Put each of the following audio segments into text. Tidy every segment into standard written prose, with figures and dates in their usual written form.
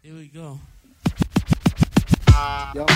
Here we go. Yo.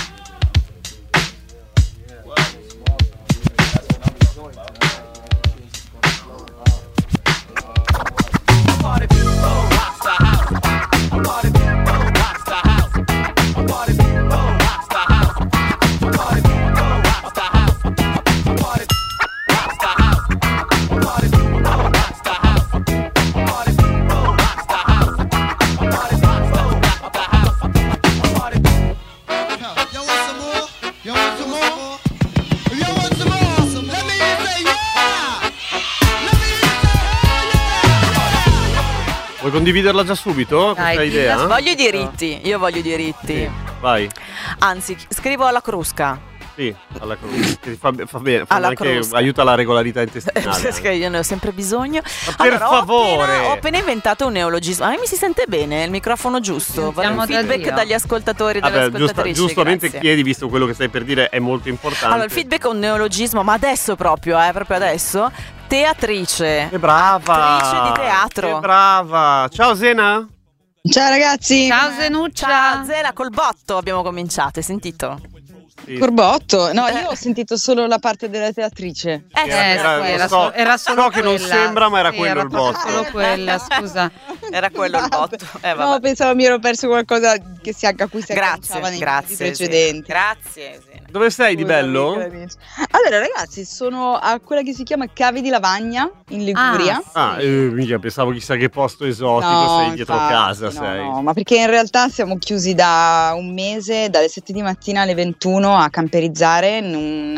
Vuoi condividerla già subito? Questa idea? Voglio i diritti, io voglio i diritti. Sì, vai. Anzi, scrivo alla crusca. Sì, alla crusca. Fa bene, Alla anche crusca. aiuta la regolarità intestinale. Perché io ne ho sempre bisogno. Ma per favore! Ho appena inventato un neologismo. A me mi si sente bene, il microfono giusto. Voglio un feedback dagli ascoltatori e dalle ascoltatrici. Giustamente grazie. chiedi, visto quello che stai per dire è molto importante. Allora, il feedback è un neologismo, ma adesso proprio adesso. Teatrice. Che brava! Attrice di teatro. Che brava! Ciao Zena! Ciao ragazzi! Ciao Zenuccia! Ciao Zena, col botto abbiamo cominciato, hai sentito? Sì. Corbotto? No, io ho sentito solo la parte della teatrice. Era solo so che non quella. sembra, ma era Sì, quello era il botto. solo quella, scusa. Era quello il botto. No, Vabbè. pensavo mi ero perso qualcosa a cui si agganciava nei Grazie, minuti precedenti. Zena. Grazie Zena. Dove sei di bello? Allora ragazzi, sono a quella che si chiama Cavi di Lavagna in Liguria. Minchia, pensavo chissà che posto esotico, No, sei dietro infatti, casa, no, sei. no, ma perché in realtà siamo chiusi da un mese, dalle 7 di mattina alle 21 a camperizzare in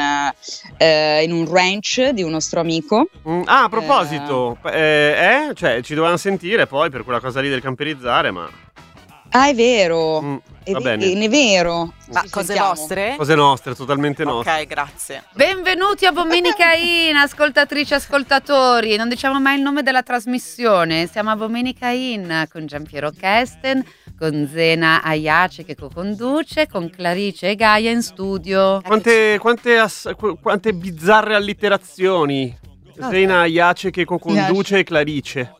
un ranch di un nostro amico. A proposito, cioè ci dovevano sentire poi per quella cosa lì del camperizzare, ma... Ah, è vero. va bene. È vero. Ma Ci cose sentiamo. vostre? Cose nostre, totalmente nostre. Ok, grazie. Benvenuti a Bomenica In, ascoltatrici e ascoltatori. Non diciamo mai il nome della trasmissione. Siamo a Bomenica In con Giampiero Kesten, con Zena Ayace che co-conduce, con Clarice e Gaia in studio. Quante bizzarre allitterazioni. Zena Ayace che co-conduce e Clarice.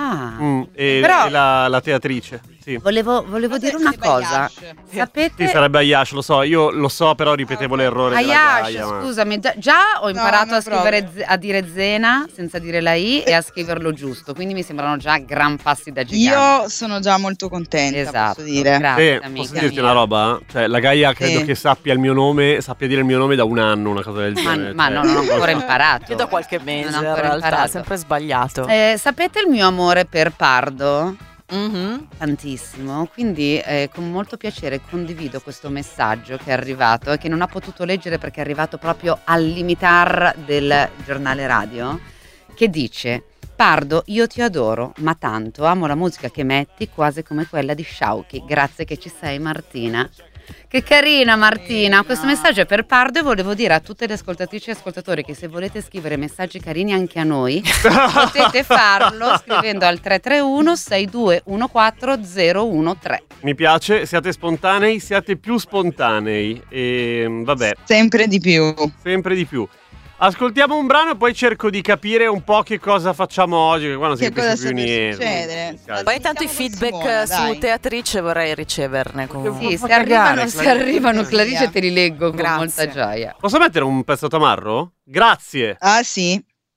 E la teatrice. Sì. Volevo dire una cosa. Sapete? Sì, sarebbe Ayash, lo so, io lo so, però ripetevo l'errore della Ayash, Gaia, ma... scusami, già ho imparato no, a scrivere a dire Zena senza dire la I e a scriverlo giusto, quindi mi sembrano già gran passi da gigante. Io sono già molto contenta, Esatto, posso dire. grazie, posso dirti una roba? Cioè, la Gaia credo che sappia dire il mio nome da un anno, una cosa del genere. Ma non ho ancora imparato. Io da qualche mese, Non ho in ancora realtà, imparato. sempre sbagliato. Sapete il mio amore per Pardo? Mhm. Tantissimo, quindi con molto piacere condivido questo messaggio che è arrivato e che non ha potuto leggere perché è arrivato proprio al limitar del giornale radio, che dice: Pardo, io ti adoro, ma tanto amo la musica che metti quasi come quella di Sciauchi. Grazie che ci sei, Martina. Che carina Martina, questo messaggio è per Pardo e volevo dire a tutte le ascoltatrici e ascoltatori che se volete scrivere messaggi carini anche a noi potete farlo scrivendo al 331 6214 013. Mi piace, siate spontanei, siate più spontanei e vabbè. Sempre di più. Sempre di più. Ascoltiamo un brano e poi cerco di capire un po' che cosa facciamo oggi, che qua non si Che cosa capisce più niente. Poi tanto i feedback su teatrice vorrei riceverne comunque. Sì, fa se arrivano, cagare, se arrivano Clarice te li leggo con Grazie. molta gioia. Posso mettere un pezzo tamarro? Grazie. Ah sì.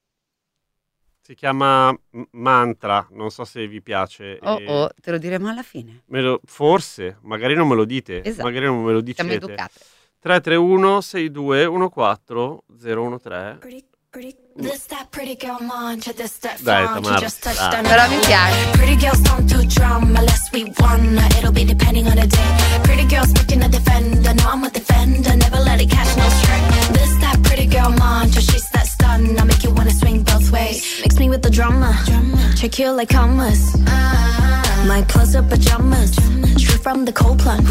Si chiama Mantra, non so se vi piace. Te lo diremo alla fine. Forse, magari non me lo dite. Esatto. Magari non me lo dicete. Siamo educate. 331 6214 013. This that pretty girl man, check this step Dai, from. Tamara, She just touched dai. down. Però mi piace. Pretty girls don't do drama, unless we won. It'll be depending on the day. Pretty girls picking a defender, no I'm a defender, never let it catch no string. This that pretty girl mantra, she's that stun. I make you wanna swing both ways. Mix me with the drama, check you like commas. My clothes up pajamas, straight from the cold plunge.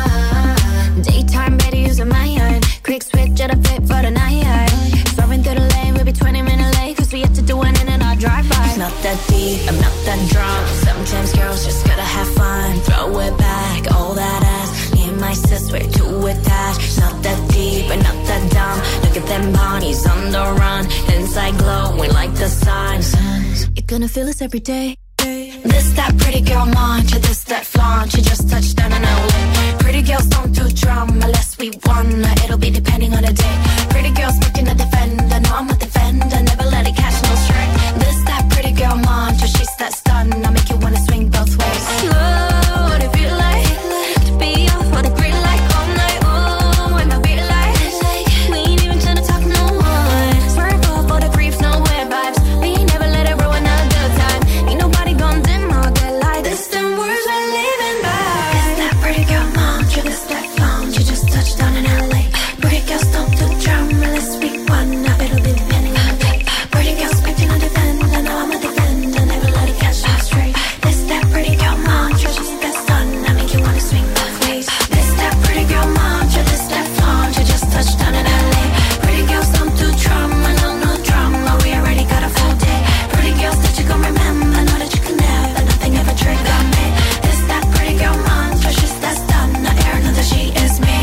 Daytime better using my iron. Quick switch at a fit for the night. Swerving through the lane, we'll be 20 minutes late, cause we have to do it in our drive-by. Not that deep, I'm not that drunk. Sometimes girls just gotta have fun. Throw it back, all that ass. Me and my sis, we're too attached. Not that deep, and not that dumb. Look at them bodies on the run. Inside glowing like the sun. You're gonna feel us every day. This that pretty girl mantra, this that flaunt. You just touched down in LA. Pretty girls don't do drama unless we wanna. It'll be depending on the day. Pretty girls picking a defender. No, I'm a defender. Never let it catch no stray. This that pretty girl mantra, she's that stun. I make you wanna swing both ways. Slow, what it feel like to be off on a green light all night. Oh, and I realize we ain't even trying to talk no one. Swerve off all the grief, no weird vibes. We ain't never let it ruin a good time. Ain't nobody gon' dim all that light. This them words we're living by. This that pretty girl mantra, this that flaunt. You just touched down in LA. Pretty girls don't do drama unless we wanna. It'll be depending on the day. Pretty girls picking a defender. No, I'm a defender. Never let it catch me straight. This that pretty girl mantra, she's that stun. I make you wanna swing both ways. This that pretty girl mantra, this that flaunt. You just touched down in LA. Pretty girls don't do drama, no drama. We already got a full day. Pretty girls that you gon' remember, know that you can never, nothing ever trigger me. This that pretty girl mantra, she's that stun. I air know that she is me.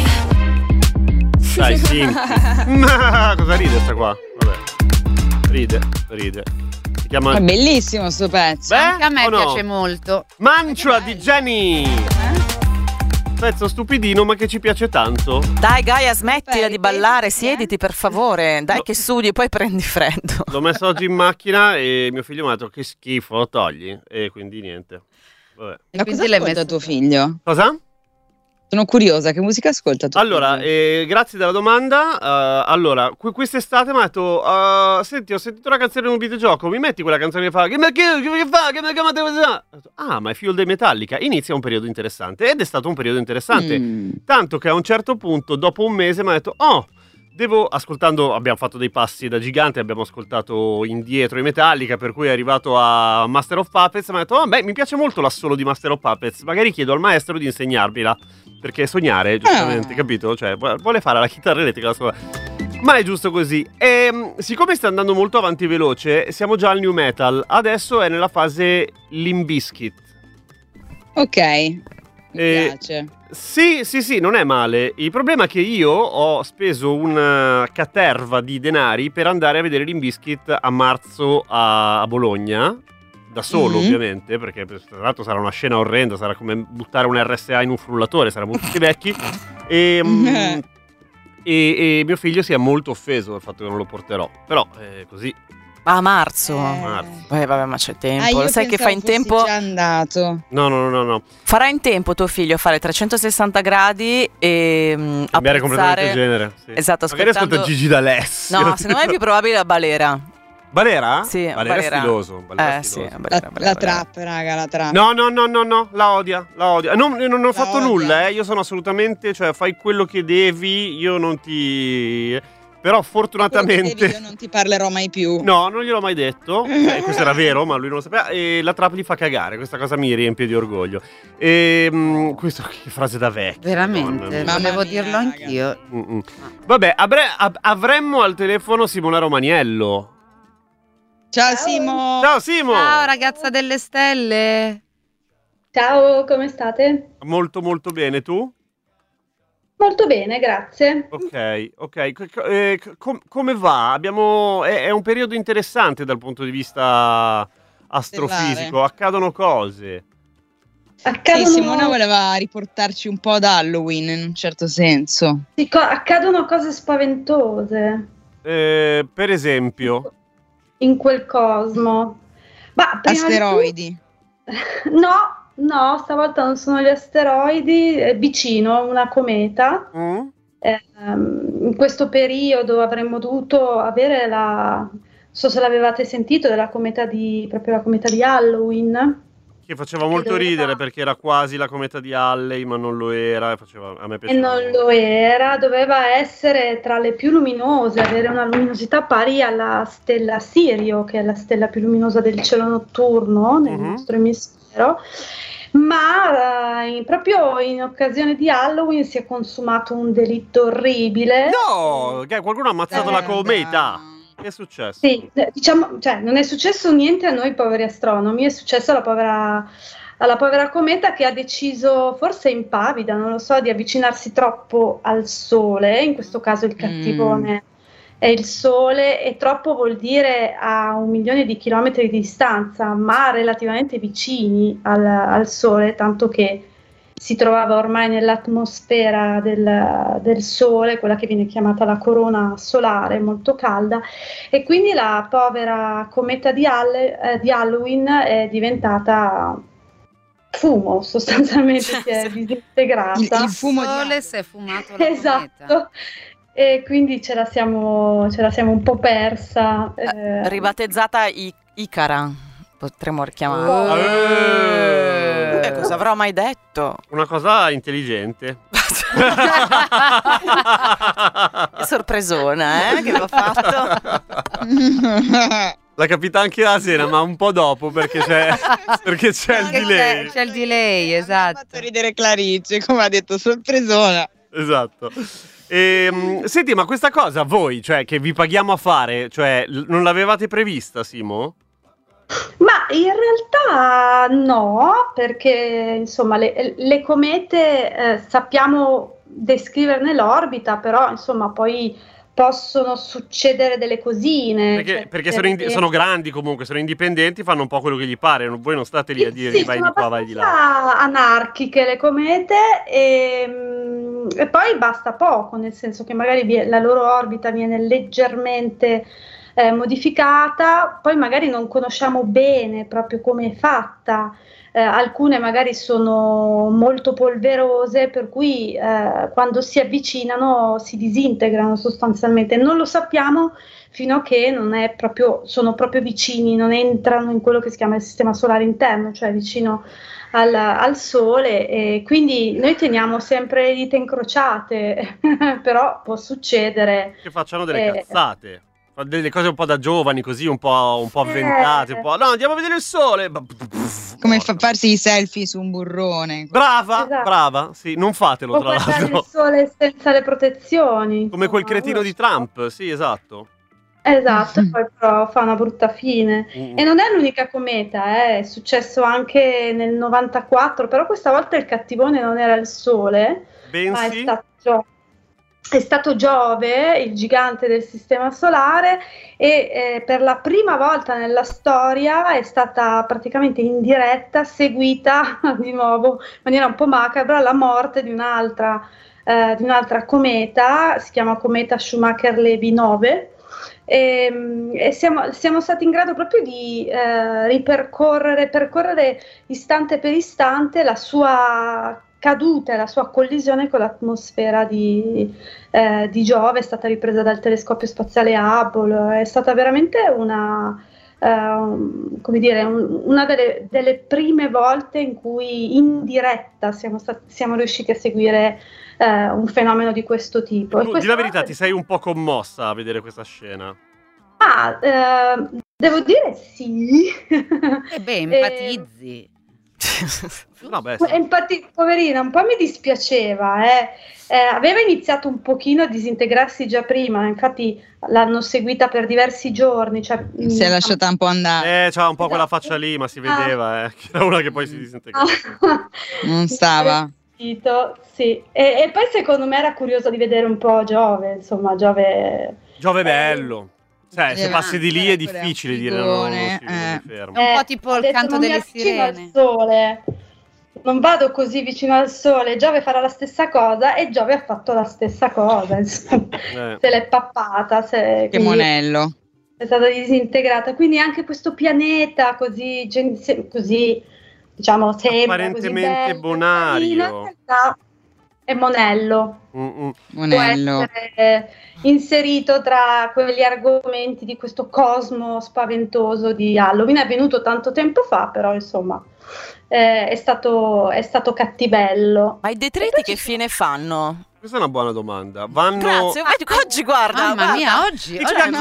Dai, sì. Cosa ride sta qua? Vabbè. Ride. Si chiama È bellissimo sto pezzo. Anche a me o no? piace molto. Mantua di Jenny. Pezzo stupidino ma che ci piace tanto. Dai Gaia, smettila Beh, di ballare, ripeti, siediti per favore. Dai No. che sudi, poi prendi freddo. L'ho messo oggi in macchina e mio figlio mi ha detto che schifo, lo togli. E quindi niente. Vabbè. Ma quindi cosa l'hai ascolta messo- tuo figlio? Cosa? Sono curiosa, che musica ascolta tuo Allora, figlio? grazie della domanda. Allora, quest'estate mi ha detto: senti, ho sentito una canzone in un videogioco, mi metti quella canzone che fa? Che fa? Che fa? Ho detto, ah, ma è Fuel dei Metallica. Inizia un periodo interessante. Ed è stato un periodo interessante. Tanto che a un certo punto, dopo un mese, mi ha detto: oh, abbiamo fatto dei passi da gigante, abbiamo ascoltato indietro i Metallica, per cui è arrivato a Master of Puppets. Mi ha detto: mi piace molto l'assolo di Master of Puppets, magari chiedo al maestro di insegnarmela, perché sognare, giustamente, capito? Cioè, vuole fare la chitarra elettrica alla scuola. Ma è giusto così. E siccome sta andando molto avanti veloce, siamo già al new metal. Adesso è nella fase Limp Bizkit. Ok, mi piace. Sì, non è male. Il problema è che io ho speso una caterva di denari per andare a vedere Limp Bizkit a marzo a Bologna, da solo ovviamente, perché tra l'altro sarà una scena orrenda, sarà come buttare un RSA in un frullatore, saremo tutti vecchi. E mio figlio si è molto offeso dal fatto che non lo porterò, però così. A marzo. Marzo. Vabbè, ma c'è tempo. Io Lo sai che fa in pensavo tempo? fossi già andato. No. Farà in tempo tuo figlio a fare 360 gradi e Cambiare completamente il genere. Sì. Esatto, Magari ascolta Gigi D'Alessio. No, secondo me è più probabile la Balera. Balera? Sì, Balera è stiloso. Balera è sì, stiloso. La trap, raga, la trap. No, la odia. Non ho fatto odia. nulla, io sono assolutamente, cioè fai quello che devi, io non ti... Però fortunatamente... Io non ti parlerò mai più. No, non gliel'ho mai detto, questo era vero, ma lui non lo sapeva, e la trap gli fa cagare, questa cosa mi riempie di orgoglio. Questo che frase da vecchio. Veramente, Mamma volevo mia, dirlo raga. anch'io. Vabbè, avremmo al telefono Simona Romaniello. Ciao Simo. Ciao Simo! Ciao ragazza delle stelle. Ciao, come state? Molto molto bene, tu? Molto bene, grazie. Ok. Come va? È un periodo interessante dal punto di vista astrofisico, Stellare. accadono cose. Accadono, Sì, Simona voleva riportarci un po' ad Halloween in un certo senso. accadono cose spaventose Per esempio, in quel cosmo. Ma prima di Asteroidi. tutto- No, stavolta non sono gli asteroidi, è vicino, una cometa. In questo periodo avremmo dovuto avere non so se l'avevate sentito, proprio la cometa di Halloween. che faceva molto doveva- ridere perché era quasi la cometa di Halley, ma non lo era, a me E piaceva. non lo era, doveva essere tra le più luminose, avere una luminosità pari alla stella Sirio, che è la stella più luminosa del cielo notturno nel nostro emisfero. Ma proprio in occasione di Halloween si è consumato un delitto orribile. No, che qualcuno ha ammazzato la cometa. Che è successo? Sì, diciamo, cioè, non è successo niente a noi poveri astronomi, è successo alla povera cometa che ha deciso, forse impavida, non lo so, di avvicinarsi troppo al Sole, in questo caso il cattivone il Sole, e troppo vuol dire a 1 milione di chilometri di distanza, ma relativamente vicini al Sole, tanto che si trovava ormai nell'atmosfera del Sole, quella che viene chiamata la corona solare, molto calda, e quindi la povera cometa di Halloween è diventata fumo, sostanzialmente si è disintegrata. Il fumo di Sole si è fumato la esatto. cometa. E quindi ce la siamo un po' persa. Ribattezzata Icara, potremmo chiamarla. Cosa avrò mai detto? Una cosa intelligente. Che sorpresona, che l'ho fatto. L'ha capita anche Asena, ma un po' dopo, perché c'è il delay. C'è il delay, esatto. Ha fatto ridere Clarice, come ha detto, sorpresona. Esatto. Senti, ma questa cosa voi, cioè, che vi paghiamo a fare, cioè, non l'avevate prevista, Simo? Ma in realtà no, perché insomma le comete sappiamo descriverne l'orbita, però insomma poi possono succedere delle cosine. Perché sono grandi comunque, sono indipendenti, fanno un po' quello che gli pare, voi non state lì a dire vai di qua, vai di là. Anarchiche le comete e poi basta poco, nel senso che magari la loro orbita viene leggermente modificata, poi magari non conosciamo bene proprio come è fatta, alcune magari sono molto polverose, per cui quando si avvicinano si disintegrano sostanzialmente, non lo sappiamo fino a che sono proprio vicini, non entrano in quello che si chiama il sistema solare interno, cioè vicino al Sole, e quindi noi teniamo sempre le dita incrociate, però può succedere che facciano delle cazzate. Delle cose un po' da giovani, così un po' avventate, un po'. No, andiamo a vedere il Sole. Come farsi i selfie su un burrone. Brava, esatto. Brava. Sì, non fatelo, tra l'altro. Il Sole senza le protezioni. Come quel cretino di Trump, sì, esatto. Esatto, e poi però fa una brutta fine. E non è l'unica cometa, è successo anche nel 94, però questa volta il cattivone non era il Sole, ma è stato Giove, il gigante del sistema solare, e per la prima volta nella storia è stata praticamente in diretta seguita di nuovo in maniera un po' macabra la morte di un'altra cometa, si chiama cometa Schumacher-Levy 9, e siamo stati in grado proprio di percorrere istante per istante la sua caduta e la sua collisione con l'atmosfera di Giove. È stata ripresa dal telescopio spaziale Hubble, è stata veramente una delle prime volte in cui in diretta siamo riusciti a seguire un fenomeno di questo tipo. Di la verità, ti sei un po' commossa a vedere questa scena? Devo dire sì. Empatizzi. Vabbè, sì. Poverina, un po' mi dispiaceva, aveva iniziato un pochino a disintegrarsi già prima, infatti l'hanno seguita per diversi giorni, si è lasciata un po' andare, c'ha un po' quella faccia lì, ma si vedeva che era una che poi si disintegrava. Non stava. Sì. E poi secondo me era curiosa di vedere un po' Giove, insomma. Giove è bello. Se passi di lì è difficile dire no, fermo. È un po' tipo il canto delle sirene. Sole. Non vado così vicino al Sole, Giove farà la stessa cosa, e Giove ha fatto la stessa cosa, insomma. Se l'è pappata. Che monello. È stata disintegrata, quindi anche questo pianeta così diciamo sempre apparentemente così bonario, in realtà è monello. Monello. Può essere inserito tra quegli argomenti di questo cosmo spaventoso di Halloween. È venuto tanto tempo fa, però insomma è stato cattivello. Ma i detriti che fine fanno? Questa è una buona domanda. Grazie, oggi guarda. Mamma mia, oggi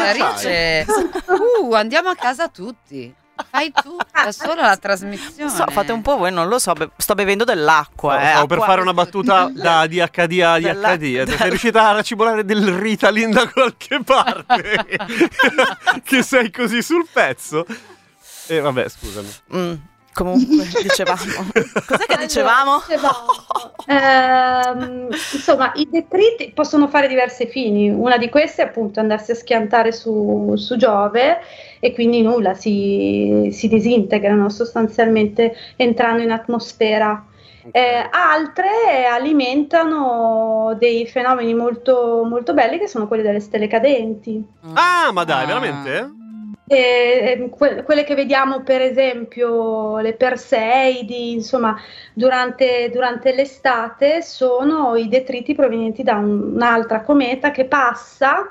andiamo a casa tutti. Fai tu da sola la trasmissione. Fate un po' voi, non lo so, sto bevendo dell'acqua. Stavo per fare una battuta da ADHD a ADHD. Sei riuscita a racibolare del Ritalin da qualche parte? Che sei così sul pezzo? Vabbè, scusami. Comunque, dicevamo. Cos'è che dicevamo? Insomma, i detriti possono fare diverse fini. Una di queste è appunto andarsi a schiantare su Giove e quindi nulla, si disintegrano sostanzialmente entrando in atmosfera. Altre alimentano dei fenomeni molto, molto belli che sono quelli delle stelle cadenti. Ah, ma dai, veramente? Quelle che vediamo per esempio le Perseidi, insomma, durante l'estate sono i detriti provenienti da un'altra cometa che passa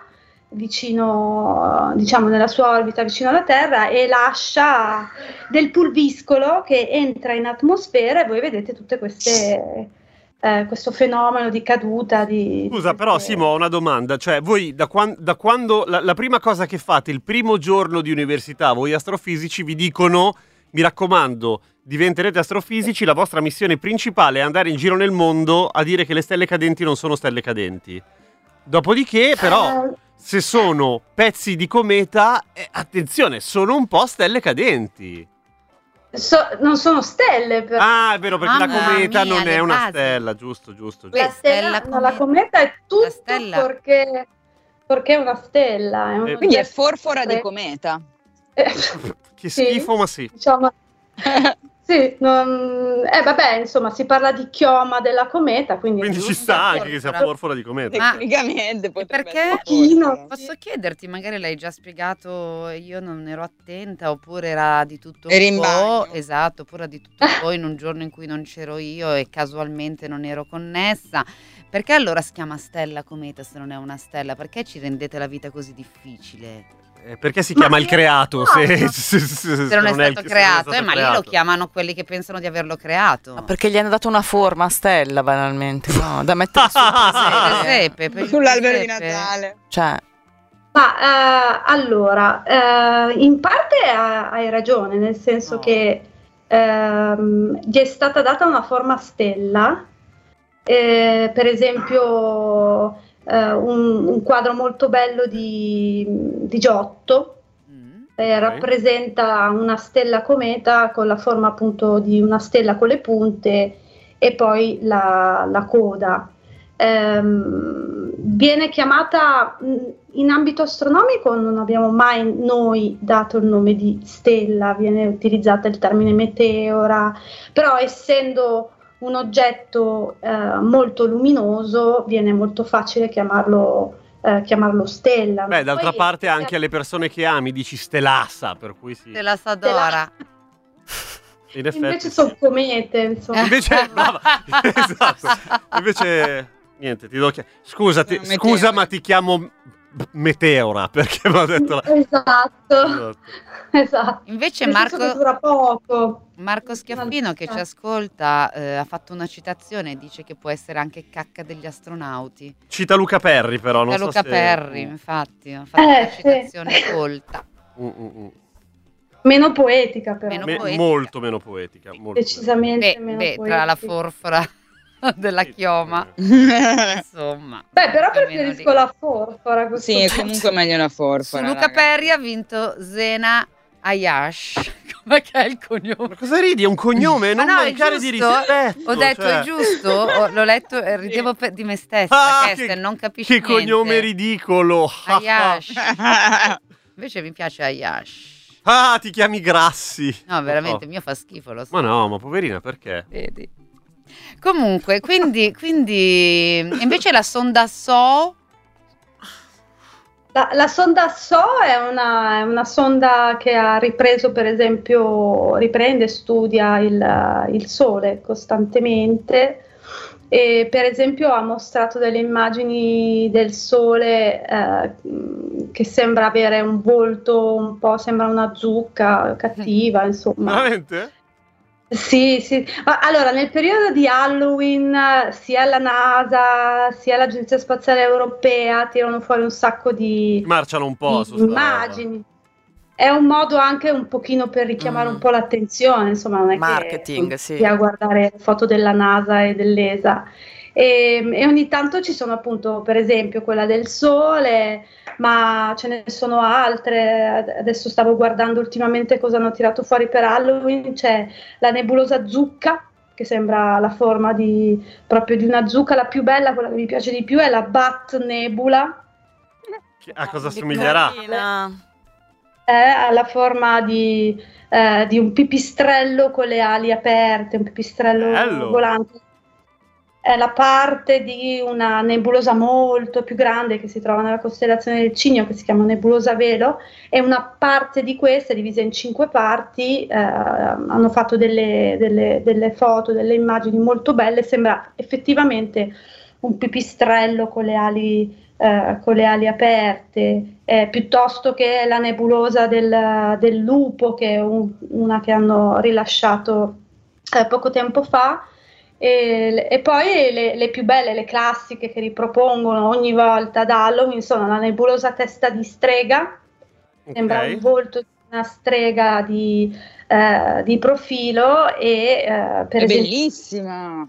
vicino, diciamo, nella sua orbita vicino alla Terra e lascia del pulviscolo che entra in atmosfera e voi vedete tutte queste questo fenomeno di caduta Scusa, però Simo, ho una domanda, cioè voi da quando la prima cosa che fate il primo giorno di università, voi astrofisici vi dicono: mi raccomando, diventerete astrofisici, la vostra missione principale è andare in giro nel mondo a dire che le stelle cadenti non sono stelle cadenti. Dopodiché però se sono pezzi di cometa, attenzione, sono un po' stelle cadenti. Non sono stelle però. Ah, è vero, perché la cometa non è una stella, giusto. La cometa è tutto perché è una stella. Quindi è forfora di cometa. Che schifo, ma sì. Diciamo, sì, vabbè, insomma, si parla di chioma della cometa, quindi ci sta anche che sia forfora di cometa. Tecnicamente perché? Posso chiederti, magari l'hai già spiegato, io non ero attenta, oppure era di tutto un po', esatto, oppure di tutto un po' in un giorno in cui non c'ero io e casualmente non ero connessa. Perché allora si chiama stella cometa se non è una stella? Perché ci rendete la vita così difficile? Perché si chiama il creato se non è stato creato, ma lì lo chiamano quelli che pensano di averlo creato. Ma perché gli hanno dato una forma a stella, banalmente, no? Da mettere sul sull'albero di Natale. Cioè. Ma allora, in parte hai ragione, nel senso che gli è stata data una forma stella, per esempio un quadro molto bello di Giotto rappresenta una stella cometa con la forma appunto di una stella con le punte e poi la coda. Viene chiamata in ambito astronomico, non abbiamo mai noi dato il nome di stella, viene utilizzato il termine meteora, però essendo un oggetto molto luminoso viene molto facile chiamarlo stella. Beh, d'altra parte anche alle persone che ami dici stelassa, per cui sì. Stelassadora. Invece sono comete, insomma. Invece, brava, esatto. Invece, niente, ti do scusa, ma ti chiamo Meteora, perché mi ha detto Esatto. Invece dura poco. Marco Schiaffino che ci ascolta ha fatto una citazione, dice che può essere anche cacca degli astronauti. Cita Luca Perri, però non Luca Perri, infatti, ha fatto una citazione colta. Meno poetica però. Molto meno poetica. Decisamente meno poetica. Tra la forfora della chioma. Insomma. Beh, però preferisco la forfora. Sì, è comunque meglio una forfora. Su Luca Perri ha vinto Zena Ayash. Com'è che è il cognome? Ma cosa ridi? È un cognome? Non mancare di rispetto. Ho detto è giusto, l'ho letto e ridevo di me stessa perché non capisci niente. Che cognome ridicolo. Ayash. Invece mi piace Ayash. Ah, ti chiami Grassi. No, veramente, il mio fa schifo, lo so. Ma no, ma poverina, perché? Vedi. Comunque, quindi invece la sonda SO. La sonda SO è una sonda che ha ripreso, per esempio, riprende e studia il Sole costantemente e per esempio ha mostrato delle immagini del Sole che sembra avere un volto un po', sembra una zucca cattiva, insomma. Veramente? Sì. Allora, nel periodo di Halloween sia la NASA sia l'Agenzia Spaziale Europea tirano fuori un sacco di marciano un po' su immagini. È un modo anche un pochino per richiamare un po' l'attenzione, insomma, non è marketing, che a guardare foto della NASA e dell'ESA. e ogni tanto ci sono appunto, per esempio, quella del Sole, ma ce ne sono altre. Adesso stavo guardando ultimamente cosa hanno tirato fuori per Halloween, c'è la nebulosa Zucca, che sembra la forma proprio di una zucca. La più bella, quella che mi piace di più, è la Bat Nebula. A cosa somiglierà? Ha la forma di un pipistrello con le ali aperte, un pipistrello volante. È la parte di una nebulosa molto più grande che si trova nella costellazione del Cigno, che si chiama Nebulosa Velo, e una parte di questa è divisa in 5 parti. Hanno fatto delle foto, delle immagini molto belle, sembra effettivamente un pipistrello con le ali aperte, piuttosto che la nebulosa del lupo, che è una che hanno rilasciato poco tempo fa. E poi le più belle, le classiche che ripropongono ogni volta ad Halloween, sono la nebulosa testa di strega, sembra un volto di una strega di profilo, e per è esempio, bellissima.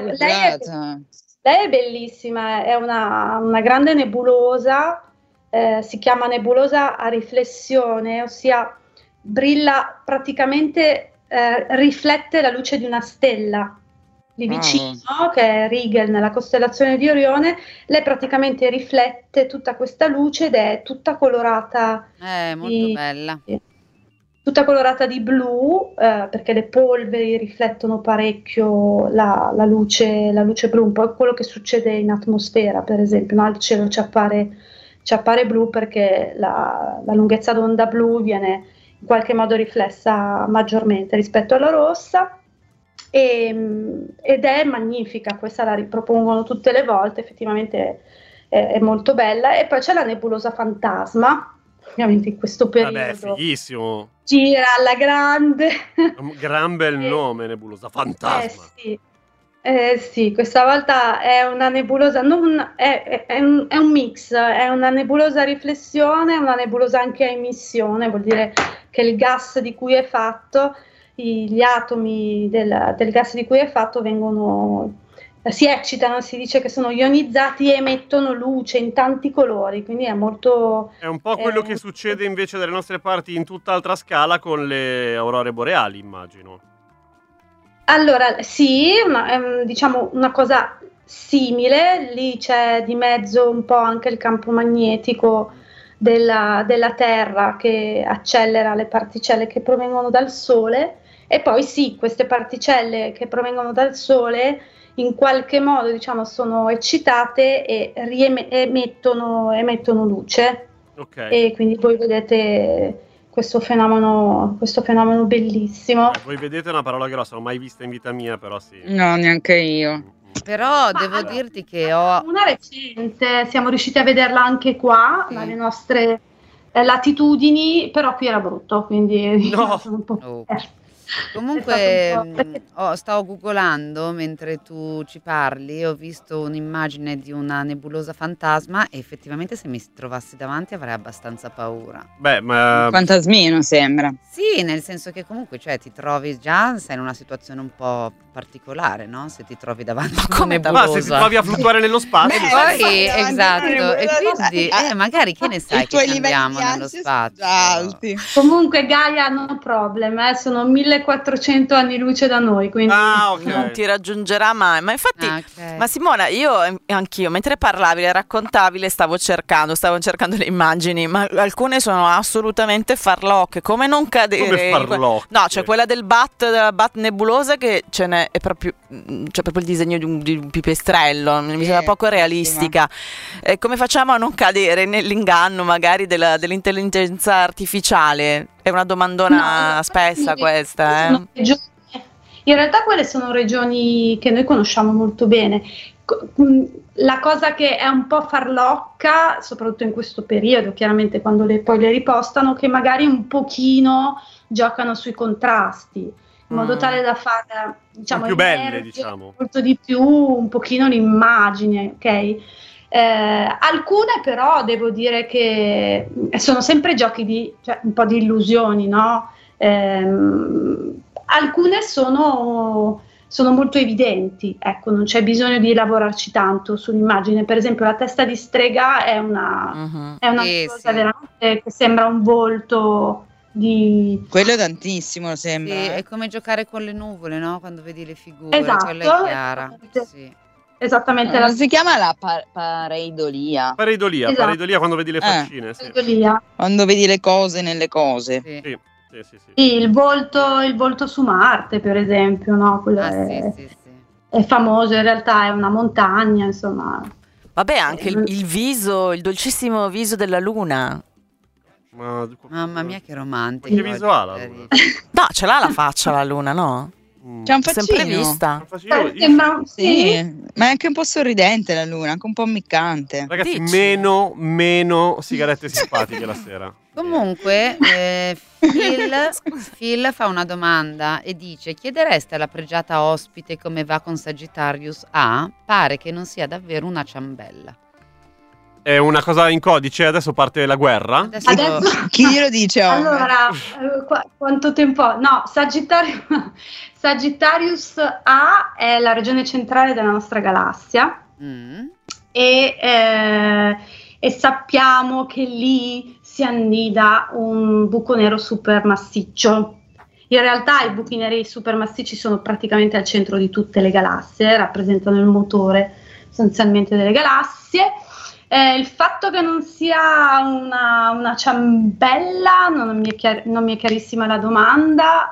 Lei è bellissima, è una grande nebulosa, si chiama nebulosa a riflessione, ossia brilla praticamente, riflette la luce di una stella lì vicino, che è Rigel nella costellazione di Orione. Lei praticamente riflette tutta questa luce ed è tutta colorata, molto bella. Tutta colorata di blu, perché le polveri riflettono parecchio la luce blu, un po' quello che succede in atmosfera, per esempio, no? Il cielo ci appare blu perché la lunghezza d'onda blu viene in qualche modo riflessa maggiormente rispetto alla rossa. Ed è magnifica, questa la ripropongono tutte le volte, effettivamente è molto bella. E poi c'è la nebulosa fantasma, ovviamente in questo periodo. Vabbè, fighissimo. Gira alla grande. Un gran bel nome, nebulosa fantasma. Sì, questa volta è una nebulosa, è un mix, è una nebulosa a riflessione, una nebulosa anche a emissione, vuol dire che il gas di cui è fatto, gli atomi del gas di cui è fatto si eccitano, si dice che sono ionizzati e emettono luce in tanti colori, quindi è molto... È un po' quello che succede invece dalle nostre parti in tutt'altra scala con le aurore boreali, immagino. Allora, sì, diciamo una cosa simile. Lì c'è di mezzo un po' anche il campo magnetico della Terra, che accelera le particelle che provengono dal Sole, e poi sì, queste particelle che provengono dal Sole in qualche modo, diciamo, sono eccitate e emettono luce. E quindi voi vedete questo fenomeno bellissimo. Voi vedete, è una parola grossa, non l'ho mai vista in vita mia, però sì. No, neanche io. Però devo dirti che ho una recente, siamo riusciti a vederla anche qua, dalle nostre latitudini, però qui era brutto, quindi sono un po'... Comunque stavo googolando mentre tu ci parli, ho visto un'immagine di una nebulosa fantasma e effettivamente se mi trovassi davanti avrei abbastanza paura. Beh, ma... Un fantasmino sembra. Sì, nel senso che comunque, cioè, ti trovi già, sei in una situazione un po' particolare, no? Se ti trovi davanti a una nebulosa. Ma se ti trovi a fluttuare nello spazio. Poi, esatto, e quindi magari che ne sai che andiamo nello spazio. Comunque Gaia no problem, sono 1400 anni luce da noi, quindi non ti raggiungerà mai. Ma infatti, ma Simona, anch'io mentre parlavi e raccontavi stavo cercando le immagini, ma alcune sono assolutamente farlocche, come non cadere. Come farlocche? No, c'è quella della Bat nebulosa, che ce n'è, è proprio, c'è proprio il disegno di un pipistrello, mi sembra poco realistica. Come facciamo a non cadere nell'inganno magari dell'intelligenza artificiale? È una domandona spessa questa. In realtà quelle sono regioni che noi conosciamo molto bene. La cosa che è un po' farlocca, soprattutto in questo periodo, chiaramente quando poi le ripostano, che magari un pochino giocano sui contrasti, in modo tale da far, diciamo, più belle, diciamo, molto di più un pochino l'immagine, ok? Alcune però devo dire che sono sempre giochi cioè un po' di illusioni, no? Alcune sono sono molto evidenti, ecco, non c'è bisogno di lavorarci tanto sull'immagine. Per esempio la testa di strega è una cosa veramente che sembra un volto di... Quello tantissimo sembra. Sì, è come giocare con le nuvole, no? Quando vedi le figure, Esatto, quella è chiara. Sì. Esattamente. Si chiama la pareidolia. Pareidolia, Esatto. pareidolia quando vedi le faccine. Sì. Pareidolia. Quando vedi le cose nelle cose. Sì. Sì. Sì, il volto su Marte, per esempio, no? Quello Sì. è famoso, in realtà è una montagna, insomma. Vabbè, anche il viso, il dolcissimo viso della luna. Mamma mia, che romantico. Che viso ha la luna? No, ce l'ha la faccia la luna, no? C'è un faccino. Sempre vista. Sembra, Sì, ma è anche un po' sorridente la luna, anche un po' ammiccante. Ragazzi, Dici? meno sigarette simpatiche la sera. Comunque, Phil fa una domanda e dice: chiedereste alla pregiata ospite come va con Sagittarius A? Pare che non sia davvero una ciambella. È una cosa in codice, adesso parte la guerra. Adesso Chi glielo dice? allora, quanto tempo? No, Sagittarius A è la regione centrale della nostra galassia e sappiamo che lì si annida un buco nero supermassiccio. In realtà i buchi neri supermassicci sono praticamente al centro di tutte le galassie, rappresentano il motore sostanzialmente delle galassie. Il fatto che non sia una ciambella non mi è chiarissima la domanda.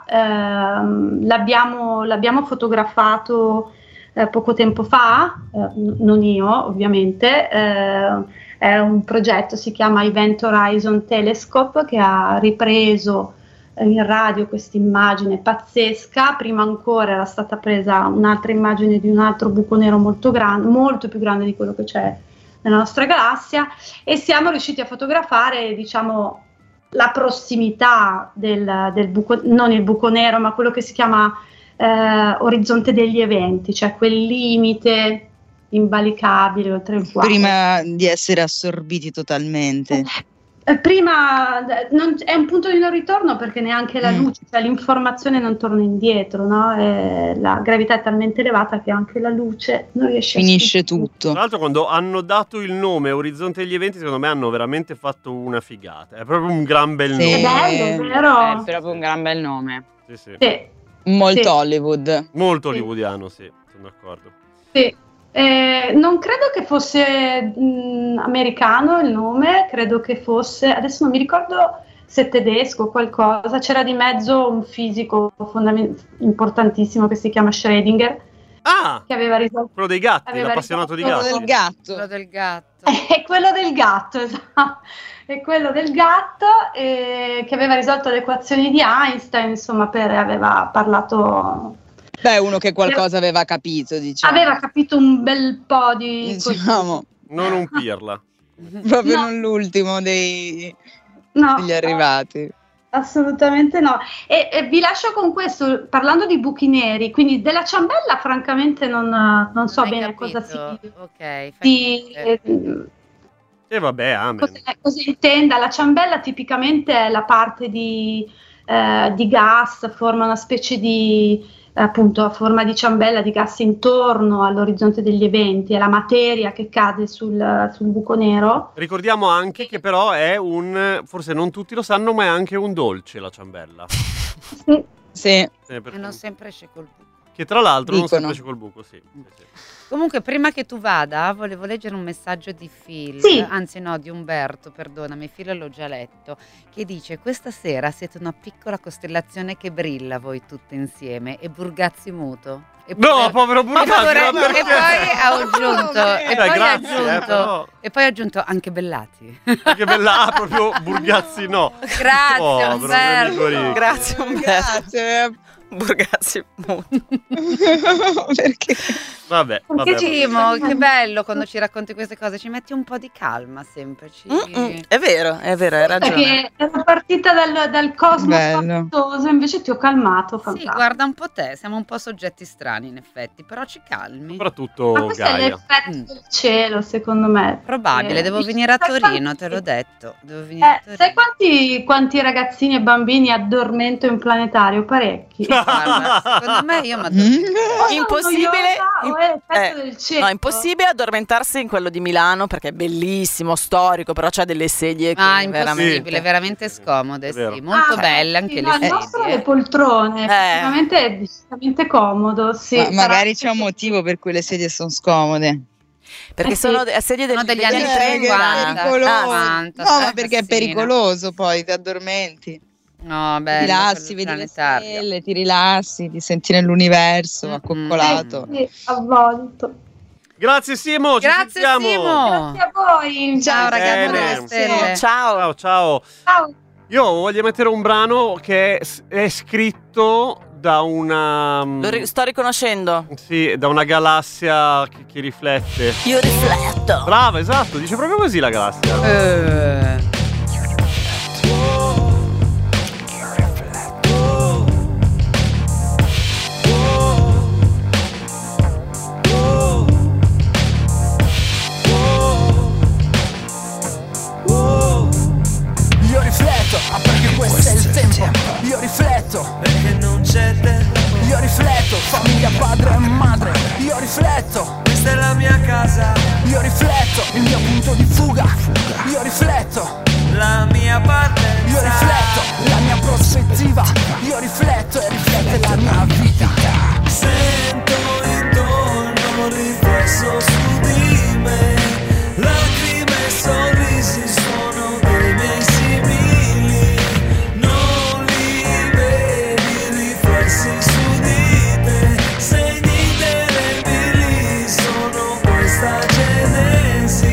L'abbiamo fotografato poco tempo fa, non io ovviamente, è un progetto, si chiama Event Horizon Telescope, che ha ripreso in radio questa immagine pazzesca. Prima ancora era stata presa un'altra immagine di un altro buco nero molto grande, molto più grande di quello che c'è nella nostra galassia, e siamo riusciti a fotografare, diciamo, la prossimità del buco, non il buco nero, ma quello che si chiama orizzonte degli eventi, cioè quel limite invalicabile oltre il quale... Prima di essere assorbiti totalmente. Prima è un punto di non ritorno, perché neanche la luce, cioè l'informazione non torna indietro, no? La gravità è talmente elevata che anche la luce non riesce Finisce a tutto. Tra l'altro, quando hanno dato il nome Orizzonte degli Eventi, secondo me hanno veramente fatto una figata. È proprio un gran bel nome. È bello, vero? È proprio un gran bel nome. Sì. Sì. Molto Sì. Hollywood. Molto hollywoodiano, sì, sono d'accordo. Sì. Non credo che fosse americano il nome, credo che fosse, adesso non mi ricordo se tedesco o qualcosa. C'era di mezzo un fisico importantissimo che si chiama Schrödinger, che aveva risolto... Quello dei gatti, l'appassionato di gatti. Quello del gatto. quello del gatto. È quello del gatto, esatto. È quello del gatto che aveva risolto le equazioni di Einstein, insomma, aveva parlato... Beh, uno che qualcosa aveva capito, diciamo. Aveva capito un bel po' di... Diciamo, Non un pirla. proprio No. non l'ultimo degli No, arrivati. assolutamente no. E vi lascio con questo, parlando di buchi neri, quindi della ciambella francamente non so Hai bene capito? cosa Ok, fai si... E vabbè, amen. Cosa intenda? La ciambella tipicamente è la parte di gas, forma una specie di, appunto, a forma di ciambella di gas intorno all'orizzonte degli eventi, è la materia che cade sul buco nero. Ricordiamo anche che però è forse non tutti lo sanno, ma è anche un dolce la ciambella. Sì. Sì. E non sempre esce col buco. Che tra l'altro non Dicono. sempre esce col buco, sì. Comunque, prima che tu vada, volevo leggere un messaggio di Phil, Sì. anzi no, di Umberto, perdonami, Phil l'ho già letto, che dice: questa sera siete una piccola costellazione che brilla voi tutte insieme, e Burgazzi muto. No, povero Burgazzi, ma E perché? poi ha aggiunto, Grazie, però. e poi ha aggiunto anche Bellati. Che bella, proprio Burgazzi no. Grazie, Povero, Umberto. mio amico Rick. Grazie Umberto. Grazie. Burgazzi muto. Perché? Vabbè. Timo, che bello quando ci racconti queste cose, ci metti un po' di calma sempre. È vero, hai ragione. Perché era partita dal cosmo Bello. spaventoso, invece ti ho calmato, Sì, fantastico. guarda un po' te, siamo un po' soggetti strani in effetti, però ci calmi. Soprattutto Ma questo è Gaia. l'effetto del cielo, secondo me. Probabile, devo venire a sai Torino, quanti- te l'ho detto. Devo venire a Torino. sai quanti ragazzini e bambini addormento in planetario? Parecchi. Guarda, secondo me io Impossibile, del cielo. no, impossibile addormentarsi in quello di Milano perché è bellissimo, storico, però c'ha delle sedie che impossibile, veramente scomode, sì, molto belle anche le il nostro sedie. le poltrone, effettivamente è decisamente comodo, sì. Magari c'è un motivo per cui le sedie sono scomode. Perché sono sedie degli anni 50. No, ma perché è pericoloso, poi ti addormenti. No, ti rilassi, vedi le stelle, ti rilassi, ti senti nell'universo accoccolato. Sì, avvolto. Grazie Simo, ci Grazie sentiamo. Simo. Grazie a voi. Ciao ragazzi delle stelle. Ciao. Ciao. Ciao. Io voglio mettere un brano che è scritto da una... Sto riconoscendo. Sì, da una galassia che riflette. Io rifletto. Brava, esatto, dice proprio così la galassia. Io rifletto, perché questo è il tempo. Io rifletto, perché non c'è tempo. Io rifletto, famiglia, padre e madre. Io rifletto, questa è la mia casa. Io rifletto, il mio punto di fuga. Io rifletto, la mia partenza. Io rifletto, la mia prospettiva. Io rifletto e riflette la mia vita. Sento intorno un riflesso su di me. Lacrime e sorrisi sono dei miei simili. Non li vedi riflessi su di te. Segni indelebili sono questa genesi.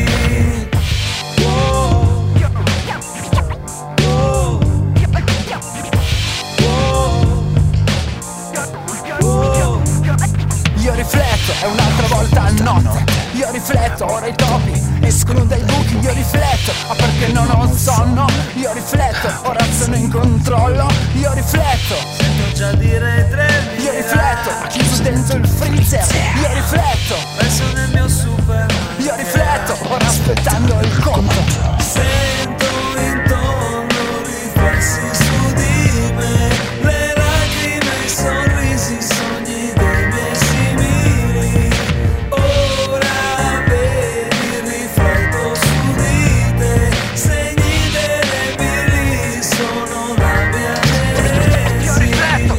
Io rifletto, è un'altra volta a notte. Io rifletto, ora i topi escono dai buchi. Io rifletto, perché non ho sonno. Io rifletto, ora sono in controllo. Io rifletto, sento già dire 3.000. Io rifletto, chiuso dentro il freezer. Io rifletto, penso nel mio super. Io rifletto, ora aspettando il conto. Sento intorno riflessi su di me. Le lacrime e i sorrisi, sogni dei miei simili. Ora vedi, rifletto su di te. Segni indelebili sono la mia genesi. Io rifletto.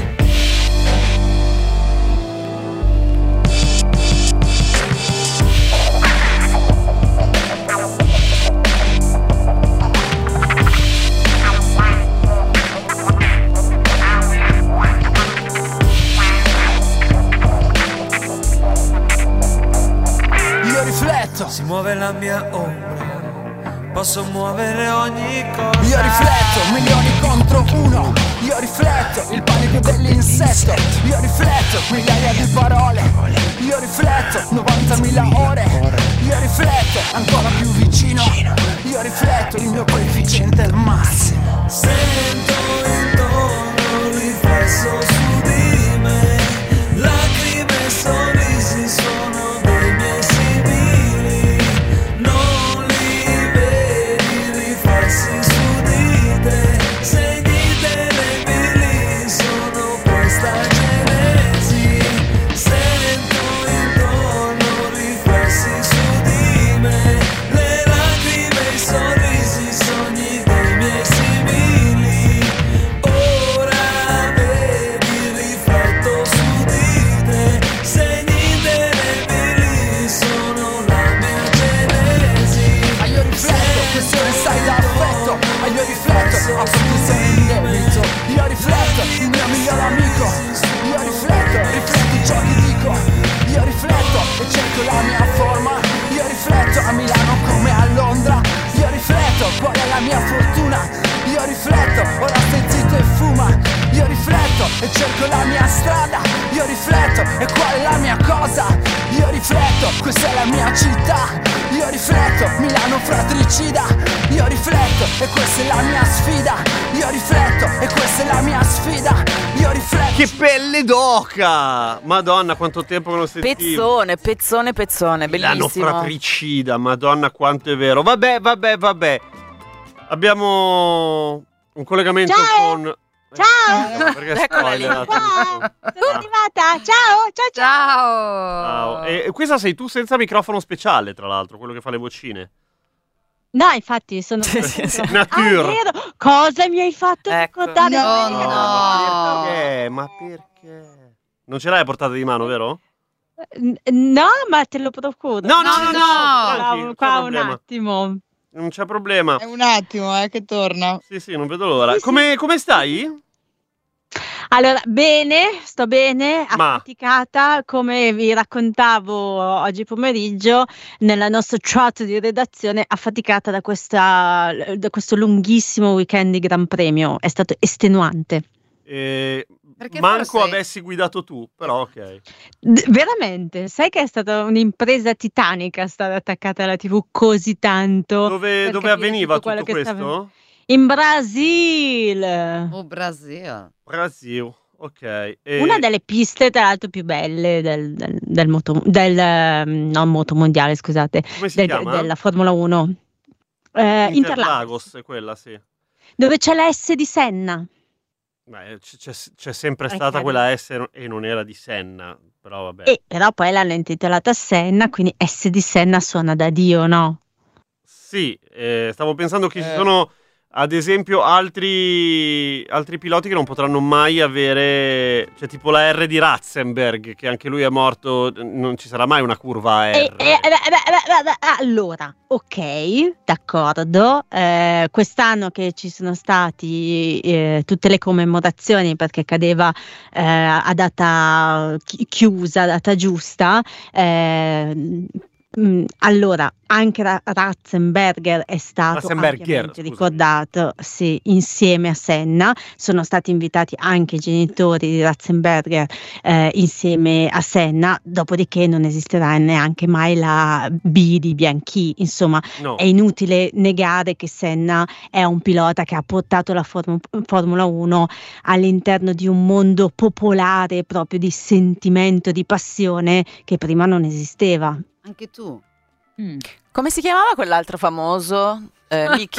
Io rifletto. Si muove la mia ombra, posso muovere ogni cosa. Io rifletto, milioni contro uno. Io rifletto, il panico dell'insetto. Io rifletto, migliaia di parole. Io rifletto, 90.000 ore. Io rifletto, ancora più vicino. Io rifletto, il mio coefficiente è il massimo. Sento intorno riflesso su di me. Lacrime e sorrisi sono dei miei simili. Non li vedi riflessi su di te. Segni indelebili sono questa genesi. Sento intorno riflessi su di me. Le lacrime e i sorrisi, sogni dei miei simili. Ora vedi, rifletto su di te. Segni indelebili sono la mia genesi. Ah, io rifletto, questione sai d'affetto. Ah, io rifletto, perché sei in debito. Io rifletto, il mio migliore amico. Io rifletto ciò che dico. Io rifletto e cerco la mia forma. Io rifletto a Milano come a Londra. Io rifletto qual è la mia fortuna. Io rifletto, ora stai zitto e fuma. Io rifletto e cerco la mia strada. Io rifletto e qual è la mia cosa. Io rifletto, questa è la mia città. Io rifletto, Milano fratricida. Io rifletto e questa è la mia sfida. Io rifletto e questa è la mia sfida. Io rifletto. Che pelle d'oca! Madonna, quanto tempo che non sentivo. Pezzone, Milano bellissimo. fratricida, madonna quanto è vero. Vabbè. Abbiamo un collegamento con... Ciao! Perché Eccola lì. spoiler? Sono arrivata! Ciao! Ciao! Ciao! E questa sei tu senza microfono speciale, tra l'altro, quello che fa le vocine. No, infatti sono Nature. vero. Cosa mi hai fatto Ecco. ricordare? No, Domenica? no. Perché? Ma perché? Non ce l'hai a portata di mano, vero? No, ma te lo procuro. No, no. Qua un attimo. Non c'è problema. È un attimo, che torna. Sì, non vedo l'ora. Sì, sì. Come stai? Allora, bene, sto bene, Ma- affaticata, come vi raccontavo oggi pomeriggio, nella nostra chat di redazione, affaticata da questo lunghissimo weekend di Gran Premio. È stato estenuante. Perché Manco forse- avessi guidato tu, però ok. Veramente, sai che è stata un'impresa titanica stare attaccata alla TV così tanto? Dove per capire avveniva quello tutto che questo? In Brasile! Oh, Brasil. Brasil, ok. Una delle piste, tra l'altro, più belle non motomondiale, scusate, Come si chiama? della Formula 1. Interlagos, Interlagos, è quella, sì. dove c'è la S di Senna. Beh, c'è sempre Perché stata abbiamo- quella S e non era di Senna, però vabbè. E però poi l'hanno intitolata Senna, quindi S di Senna suona da Dio, no? Sì, stavo pensando che ci sono, ad esempio, altri piloti che non potranno mai avere, cioè tipo la R di Ratzenberg, che anche lui è morto, non ci sarà mai una curva a R. Allora, ok, d'accordo. Quest'anno che ci sono stati tutte le commemorazioni perché cadeva a data chiusa, a data giusta. Allora, anche Ratzenberger è stato ampiamente ricordato, sì, insieme a Senna. Sono stati invitati anche i genitori di Ratzenberger insieme a Senna, dopodiché non esisterà neanche mai la B di Bianchi. Insomma, No. è inutile negare che Senna è un pilota che ha portato la Formula 1 all'interno di un mondo popolare, proprio di sentimento, di passione che prima non esisteva. Anche tu. Come si chiamava quell'altro famoso? Mickey.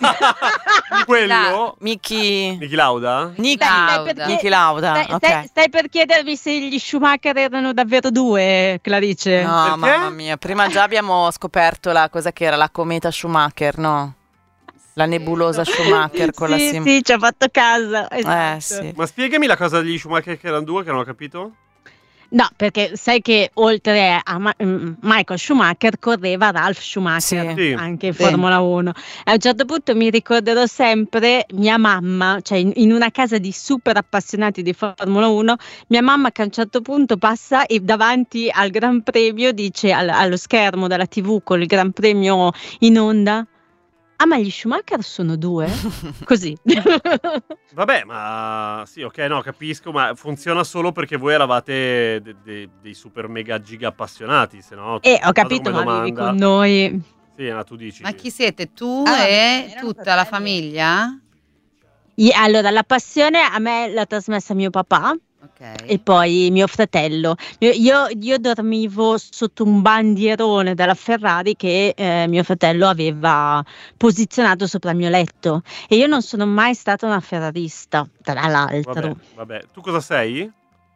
Quello? Mickey Lauda? Niki Lauda. Ok. Stai per chiedervi se gli Schumacher erano davvero due, Clarice? No, mamma mia, prima già abbiamo scoperto la cosa che era la cometa Schumacher, no? La nebulosa Schumacher con la sim. Sì, ci ha fatto caso. Esatto. Sì. Ma spiegami la cosa degli Schumacher che erano due, che non ho capito? No, perché sai che oltre a Michael Schumacher correva Ralf Schumacher, Sì. anche in Formula 1. A un certo punto mi ricorderò sempre mia mamma, cioè in una casa di super appassionati di Formula 1, mia mamma che a un certo punto passa e davanti al Gran Premio dice allo schermo della TV con il Gran Premio in onda: ah, ma gli Schumacher sono due? Così. Vabbè, ma sì, ok, no, capisco, ma funziona solo perché voi eravate dei super mega giga appassionati, se no... Ho capito, ma vivi con no. noi. Sì, tu dici. Ma chi siete? Tu Ah, e erano tutta la fratelli. famiglia? Allora, la passione a me l'ha trasmessa mio papà. Ok. E poi mio fratello. Io dormivo sotto un bandierone della Ferrari che mio fratello aveva posizionato sopra il mio letto, e io non sono mai stata una ferrarista, tra l'altro. Vabbè, tu cosa sei?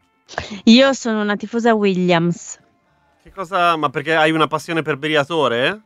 Io sono una tifosa Williams. Che cosa? Ma perché hai una passione per Briatore?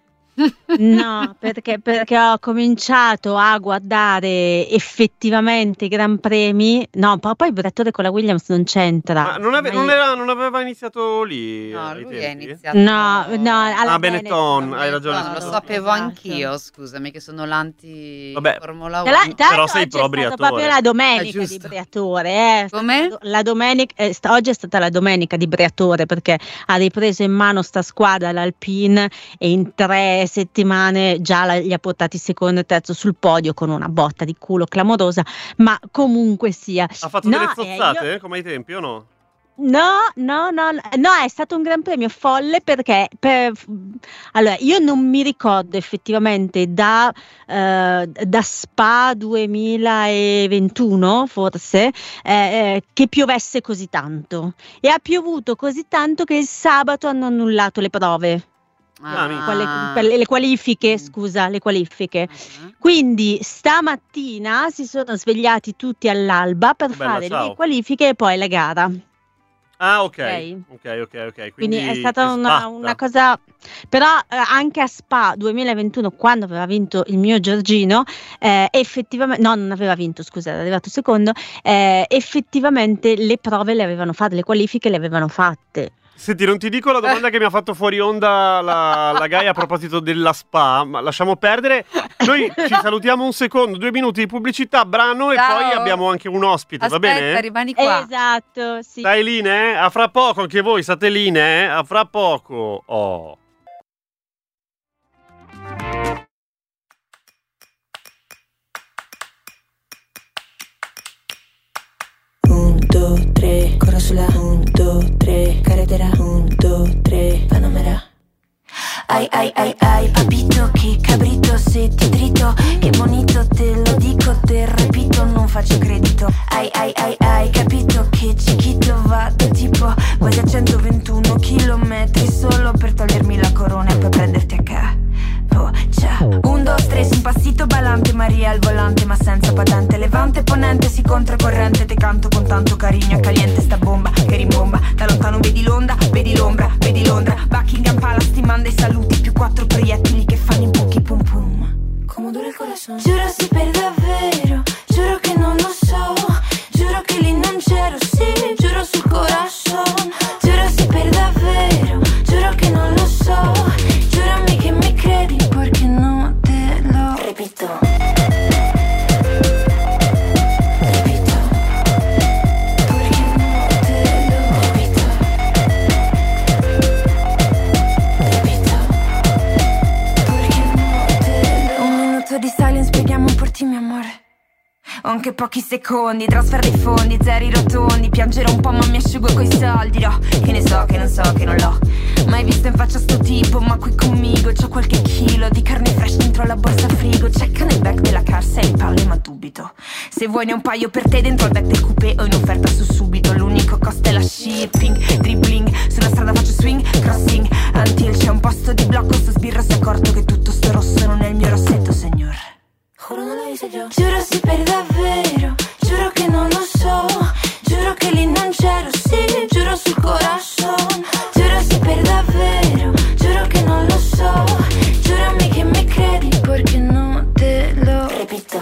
No, perché ho cominciato a guardare effettivamente i Gran Premi. No, poi il direttore con la Williams non c'entra. Ma non aveva iniziato lì? No, ai lui è tempi? iniziato. No, alla Benetton, hai ragione. No, lo Esatto. sapevo anch'io, scusami, che sono l'anti Vabbè. Formula 1. Tra l'altro Però sei oggi pro è stata Briatore. proprio la domenica Ah, di giusto. Briatore. Come? La domenica, oggi è stata la domenica di Briatore, perché ha ripreso in mano sta squadra, l'Alpine, e in 3 settimane già li ha portati secondo e terzo sul podio con una botta di culo clamorosa, ma comunque sia. Ha fatto delle zozzate, come ai tempi, o no? No, è stato un Gran Premio folle perché allora io non mi ricordo effettivamente da Spa 2021 forse che piovesse così tanto, e ha piovuto così tanto che il sabato hanno annullato le prove. per le qualifiche, scusa, le qualifiche. Quindi stamattina si sono svegliati tutti all'alba per fare le qualifiche e poi la gara. Ah, ok. Quindi è stata una cosa. Però anche a Spa 2021, quando aveva vinto il mio Giorgino, effettivamente, no, non aveva vinto, scusa, era arrivato secondo, effettivamente le prove le avevano fatte, le qualifiche le avevano fatte. Senti, non ti dico la domanda che mi ha fatto fuori onda la Gaia a proposito della Spa, ma lasciamo perdere. Noi ci salutiamo un secondo, 2 minuti di pubblicità, brano. Ciao. E poi abbiamo anche un ospite, va bene? Rimani qua. Esatto, sì. Stai lì, né? A fra poco, anche voi state lì, né? A fra poco. Oh. Corro sulla 1, 2, 3, carretera 1, 2, 3, Panamera. Ai ai ai ai, papito che cabrito, se ti trito, che bonito, te lo dico, te repito, non faccio credito. Ai ai ai ai, capito che chiquito vado tipo quasi a 121 chilometri solo per togliermi la corona e poi prenderti a capo. 1, 2, 3, su un passito ballante, Maria al volante ma senza patente, levante ponente, si controcorrente, te canto con tanto carinho, è caliente sta bomba che rimbomba, da lontano vedi l'onda, vedi l'ombra, vedi Londra, Buckingham Palace ti manda i saluti, più 4 proiettili che fanno in pochi pum pum. Come dura il corazon? Giuro sì per davvero, giuro che non lo so, giuro che lì non c'ero, sì, giuro sul corazon, giuro sì per davvero, giuro che non lo so, giurami che mi credi perché no te lo repito. Di silence, spieghiamo un portimi amore. Ho anche pochi secondi, trasfer dei fondi, zeri rotondi, piangere un po' ma mi asciugo coi soldi, no, che ne so, che non so, che non l'ho mai visto in faccia sto tipo, ma qui conmigo c'ho qualche chilo di carne fresh dentro la borsa frigo, checca nel back della car, sei palle ma dubito, se vuoi ne ho un paio per te dentro al back del coupé o in offerta su subito, l'unico costo è la shipping, dribbling, sulla strada faccio swing, crossing, until c'è un posto di blocco, sto sbirro si è accorto che tutto sto rosso non è il mio rossetto, signor. Giuro sì per davvero, giuro che non lo so, giuro che lì non c'ero, sì, giuro sul corazon, giuro sì per davvero, giuro che non lo so, giurami che mi credi perché no te lo repito.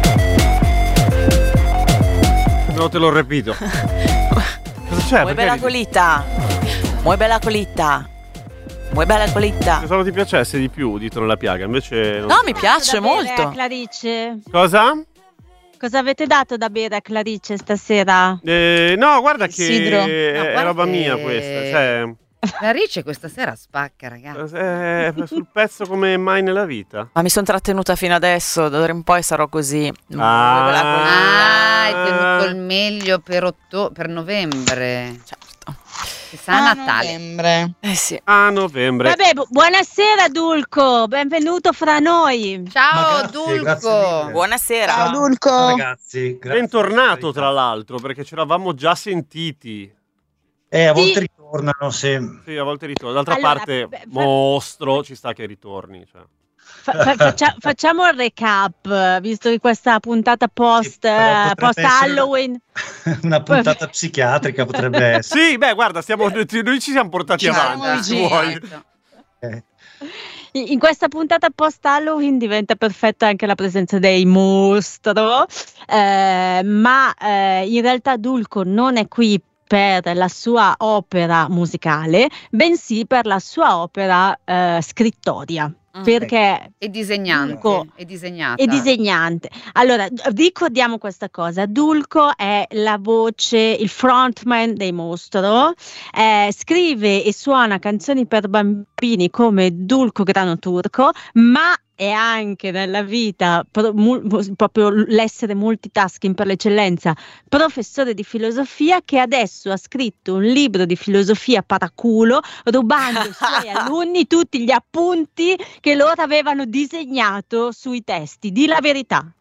No, te lo repito. Cosa c'è? Muy bella colita, muy bella colita. Muy bella colita. Pensavo ti piacesse di più Dito nella piaga, invece non... No, mi piace molto. Clarice. Cosa? Cosa avete dato da bere a Clarice stasera? No, guarda che Sidro. è roba mia questa, cioè... Clarice questa sera spacca, ragazzi. Sul pezzo come mai nella vita. Ma mi sono trattenuta fino adesso, d'ora in poi sarò così. Hai tenuto il meglio per novembre. Certo. Che sa Natale. Novembre. Sì. A novembre. Vabbè, buonasera Dulco, benvenuto fra noi. Ciao grazie, Dulco. grazie. Buonasera. Ciao Dulco. Ciao, ragazzi, grazie. Bentornato tra l'altro, perché ci eravamo già sentiti. A volte Sì. ritornano, sì. Sì, a volte ritorno. D'altra Allora, parte, mostro, ci sta che ritorni. Cioè. Facciamo il recap, visto che questa puntata post potrebbe Halloween. Una puntata psichiatrica potrebbe essere. Sì, beh, guarda, noi ci siamo portati Ci siamo avanti. se vicini. vuoi. In questa puntata post Halloween diventa perfetta anche la presenza dei mostro, ma in realtà Dulco non è qui per la sua opera musicale, bensì per la sua opera scrittoria. Perché È disegnante. Dulco È disegnata. è disegnante. Allora, ricordiamo questa cosa: Dulco è la voce, il frontman dei Mostro, scrive e suona canzoni per bambini come Dulco Grano Turco, ma è anche nella vita proprio l'essere multitasking per l'eccellenza, professore di filosofia che adesso ha scritto un libro di filosofia paraculo, rubando ai suoi alunni tutti gli appunti che loro avevano disegnato sui testi. Di la verità.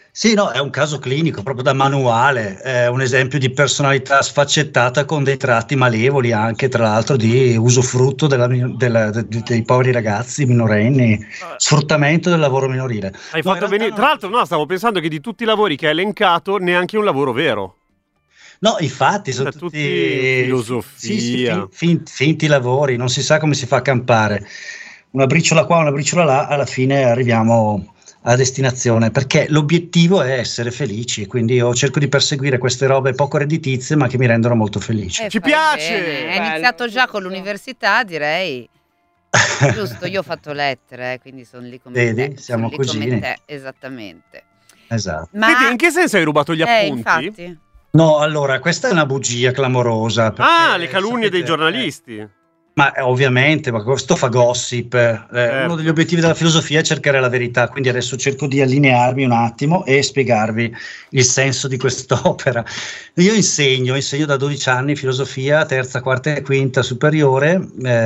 Sì, no, è un caso clinico, proprio da manuale, è un esempio di personalità sfaccettata con dei tratti malevoli anche, tra l'altro, di usufrutto dei poveri ragazzi minorenni, sfruttamento del lavoro minorile. Hai fatto benissimo. Tra l'altro, no, stavo pensando che di tutti i lavori che hai elencato, neanche un lavoro vero. No, infatti, sono tutti filosofia. Finti lavori, non si sa come si fa a campare. Una briciola qua, una briciola là, alla fine arriviamo a destinazione, perché l'obiettivo è essere felici, quindi io cerco di perseguire queste robe poco redditizie ma che mi rendono molto felice. Ci piace! Bene. È iniziato già con l'università, direi. Giusto, io ho fatto lettere, quindi sono lì come Vedi, te. siamo sono lì cugini. come te, esattamente. Esatto. Ma Vedi, in che senso hai rubato gli appunti? infatti. No, allora, questa è una bugia clamorosa. Le calunnie dei giornalisti. Ma ovviamente, ma questo fa gossip. Uno degli obiettivi della filosofia è cercare la verità, quindi adesso cerco di allinearmi un attimo e spiegarvi il senso di quest'opera. Io insegno da 12 anni filosofia, terza, quarta e quinta superiore,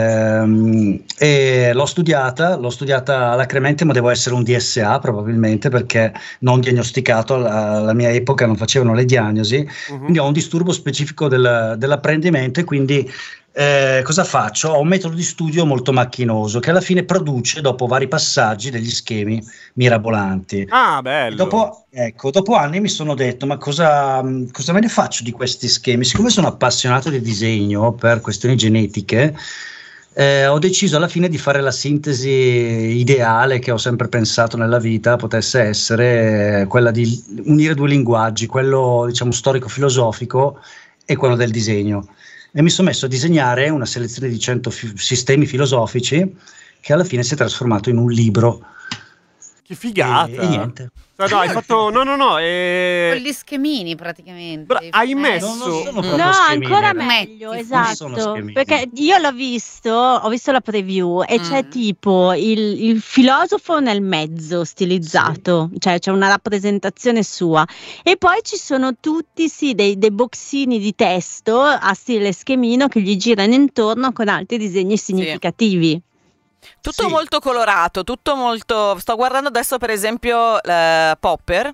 e l'ho studiata alacremente, ma devo essere un DSA probabilmente, perché non diagnosticato alla mia epoca, non facevano le diagnosi, quindi ho un disturbo specifico dell'apprendimento e quindi cosa faccio? Ho un metodo di studio molto macchinoso che alla fine produce, dopo vari passaggi, degli schemi mirabolanti. Ah, bello. Dopo anni mi sono detto, ma cosa me ne faccio di questi schemi? Siccome sono appassionato di disegno per questioni genetiche, ho deciso alla fine di fare la sintesi ideale che ho sempre pensato nella vita potesse essere quella di unire due linguaggi, quello diciamo storico-filosofico e quello del disegno. E mi sono messo a disegnare una selezione di 100 sistemi filosofici che alla fine si è trasformato in un libro. Che figata! E niente. No, hai fatto... No. Con gli schemini praticamente. Hai messo... Non sono proprio No, schemini. ancora meglio, sono esatto. schemini. Perché io ho visto la preview e c'è tipo il filosofo nel mezzo stilizzato, cioè c'è una rappresentazione sua. E poi ci sono tutti dei boxini di testo a stile schemino che gli girano intorno con altri disegni significativi. Tutto molto colorato, tutto molto... Sto guardando adesso per esempio Popper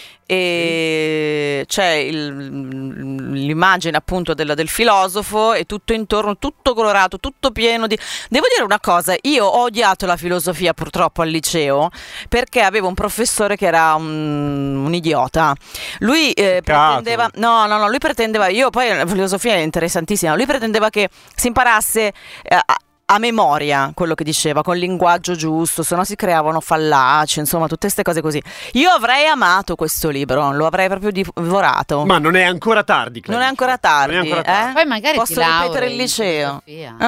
e c'è l'immagine appunto del filosofo e tutto intorno, tutto colorato, tutto pieno di... Devo dire una cosa, io ho odiato la filosofia purtroppo al liceo perché avevo un professore che era un idiota. Lui pretendeva... No, lui pretendeva... Io poi la filosofia è interessantissima, lui pretendeva che si imparasse... a memoria quello che diceva, con il linguaggio giusto, se no si creavano fallaci, insomma tutte queste cose così. Io avrei amato questo libro, lo avrei proprio divorato. Ma non è ancora tardi, Claudia. Non è ancora tardi, Poi magari posso ripetere il liceo.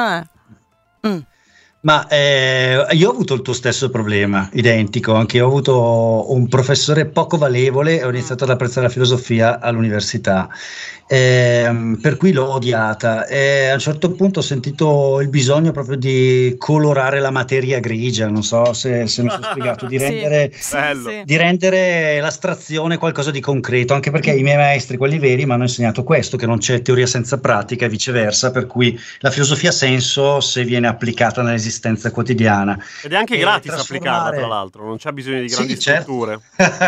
Ma io ho avuto il tuo stesso problema, identico, anche io ho avuto un professore poco valevole e ho iniziato ad apprezzare la filosofia all'università, per cui l'ho odiata e a un certo punto ho sentito il bisogno proprio di colorare la materia grigia, non so se mi sono spiegato, di rendere l'astrazione qualcosa di concreto, anche perché i miei maestri, quelli veri, mi hanno insegnato questo, che non c'è teoria senza pratica e viceversa, per cui la filosofia ha senso se viene applicata nell'esistenza quotidiana. Ed è anche gratis applicarla, tra l'altro, non c'è bisogno di grandi strutture.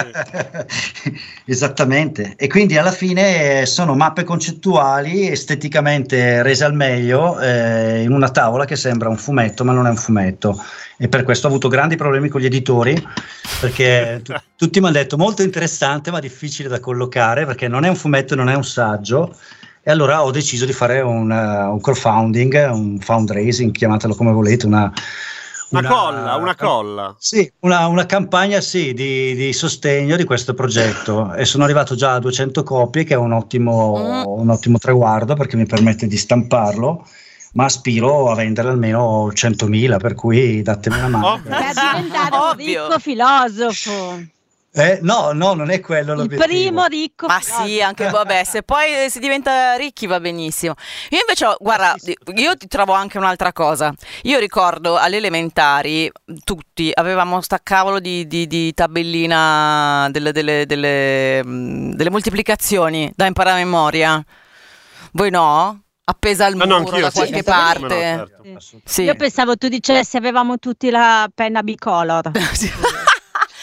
Esattamente, e quindi alla fine sono mappe concettuali esteticamente rese al meglio in una tavola che sembra un fumetto ma non è un fumetto, e per questo ho avuto grandi problemi con gli editori perché tutti mi hanno detto molto interessante ma difficile da collocare perché non è un fumetto, non è un saggio. E allora ho deciso di fare un crowdfunding, un fundraising, chiamatelo come volete, una colla. Sì, una campagna di sostegno di questo progetto, e sono arrivato già a 200 copie, che è un ottimo traguardo perché mi permette di stamparlo, ma aspiro a vendere almeno 100.000, per cui datemi una mano. Per diventare un ricco filosofo. No, non è quello l'obiettivo. Il primo ricco. Ma sì, anche vabbè, se poi si diventa ricchi va benissimo. Io invece, guarda, io ti trovo anche un'altra cosa. Io ricordo alle elementari tutti avevamo sta cavolo di tabellina delle moltiplicazioni da imparare a memoria. Voi no? Appesa al muro da qualche parte. Sì. Io pensavo tu dicessi avevamo tutti la penna bicolor.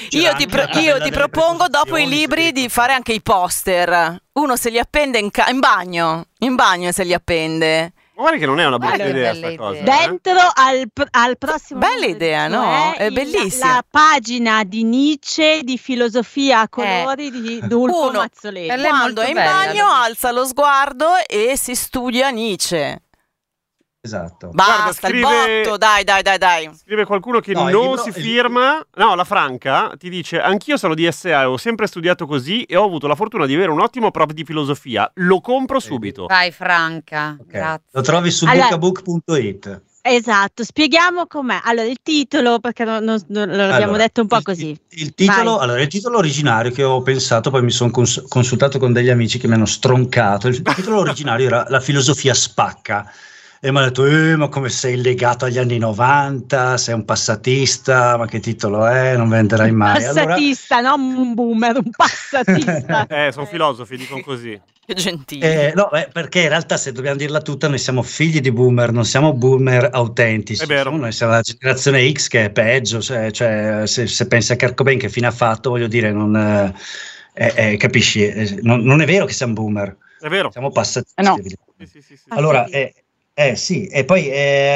Io ti propongo dopo i libri di fare anche i poster. Uno se li appende in bagno se li appende. Guarda che non è una brutta idea sta cosa. Dentro al prossimo. Bella idea, no? È bellissima. La pagina di Nietzsche di filosofia a colori di Dulco Mazzoleni. Quando è in bagno alza lo sguardo e si studia Nietzsche. Esatto. Basta, il botto, dai. Scrive qualcuno che non si firma. No, la Franca ti dice: anch'io sono di SA e ho sempre studiato così e ho avuto la fortuna di avere un ottimo prof di filosofia. Lo compro subito. Vai Franca, grazie. Lo trovi su bookabook.it. Esatto, spieghiamo com'è. Allora, il titolo, perché l'abbiamo detto un po' così. Il titolo originario che ho pensato, poi mi sono consultato con degli amici che mi hanno stroncato. Il titolo originario era La filosofia spacca. E mi ha detto, ma come sei legato agli anni 90, sei un passatista, ma che titolo è? Non venderai mai. Passatista, non un boomer, un passatista. Sono filosofi, dicono così. Che gentile. No, perché in realtà, se dobbiamo dirla tutta, noi siamo figli di boomer, non siamo boomer autentici. È vero. Noi siamo la generazione X, che è peggio, cioè se pensi a Kurt Cobain che fine ha fatto, voglio dire, capisci? Non è vero che siamo boomer. È vero. Siamo passatisti. No. Sì. Allora, sì, e poi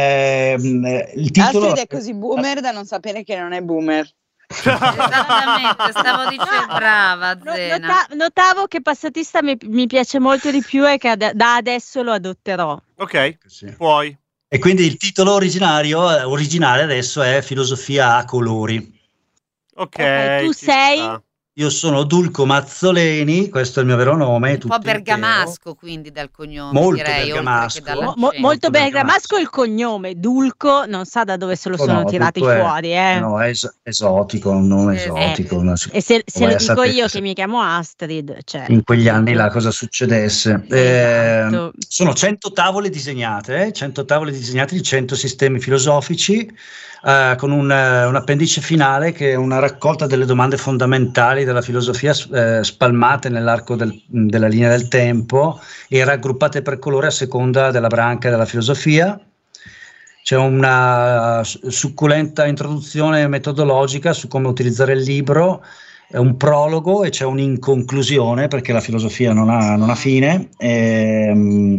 il titolo... Astrid è così boomer da non sapere che non è boomer. Esattamente, stavo dicendo, brava Zena. Notavo che passatista mi piace molto di più e che da adesso lo adotterò. Ok, sì. Puoi. E quindi il titolo originale adesso è Filosofia a colori. Ok, tu sei... Io sono Dulco Mazzoleni, questo è il mio vero nome. Un po' bergamasco, quindi dal cognome. Molto direi, bergamasco. Molto bergamasco il cognome. Dulco non sa da dove se lo sono tirati fuori. No, è esotico, un nome esotico. E se lo dico io che mi chiamo Astrid. Cioè, in quegli anni là cosa succedesse? Esatto. Sono 100 tavole disegnate, 100 tavole disegnate di 100 sistemi filosofici, con un appendice finale che è una raccolta delle domande fondamentali della filosofia spalmate nell'arco della linea del tempo e raggruppate per colore a seconda della branca della filosofia. C'è una succulenta introduzione metodologica su come utilizzare il libro, un prologo e c'è un'inconclusione perché la filosofia non ha fine. E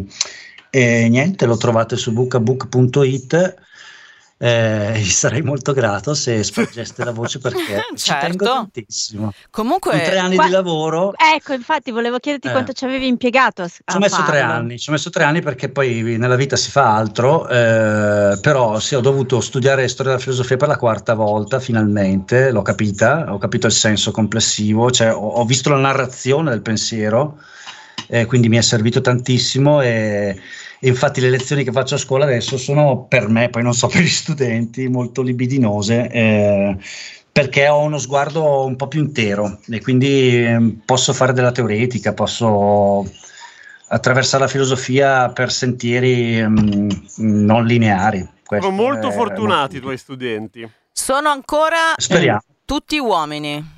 niente, lo trovate su bookabook.it. Gli sarei molto grato se spargeste la voce perché ci tengo tantissimo. Comunque, in 3 anni di lavoro. Ecco, infatti volevo chiederti quanto ci avevi impiegato ci ho messo 3 anni. Ci ho messo 3 anni perché poi nella vita si fa altro, però sì, ho dovuto studiare storia della filosofia per la 4ª volta, finalmente l'ho capita, ho capito il senso complessivo, cioè ho visto la narrazione del pensiero, quindi mi è servito tantissimo e infatti le lezioni che faccio a scuola adesso sono per me, poi non so per gli studenti, molto libidinose, perché ho uno sguardo un po' più intero e quindi posso fare della teoretica, posso attraversare la filosofia per sentieri non lineari. Sono molto fortunati i tuoi studenti. Sono ancora tutti uomini.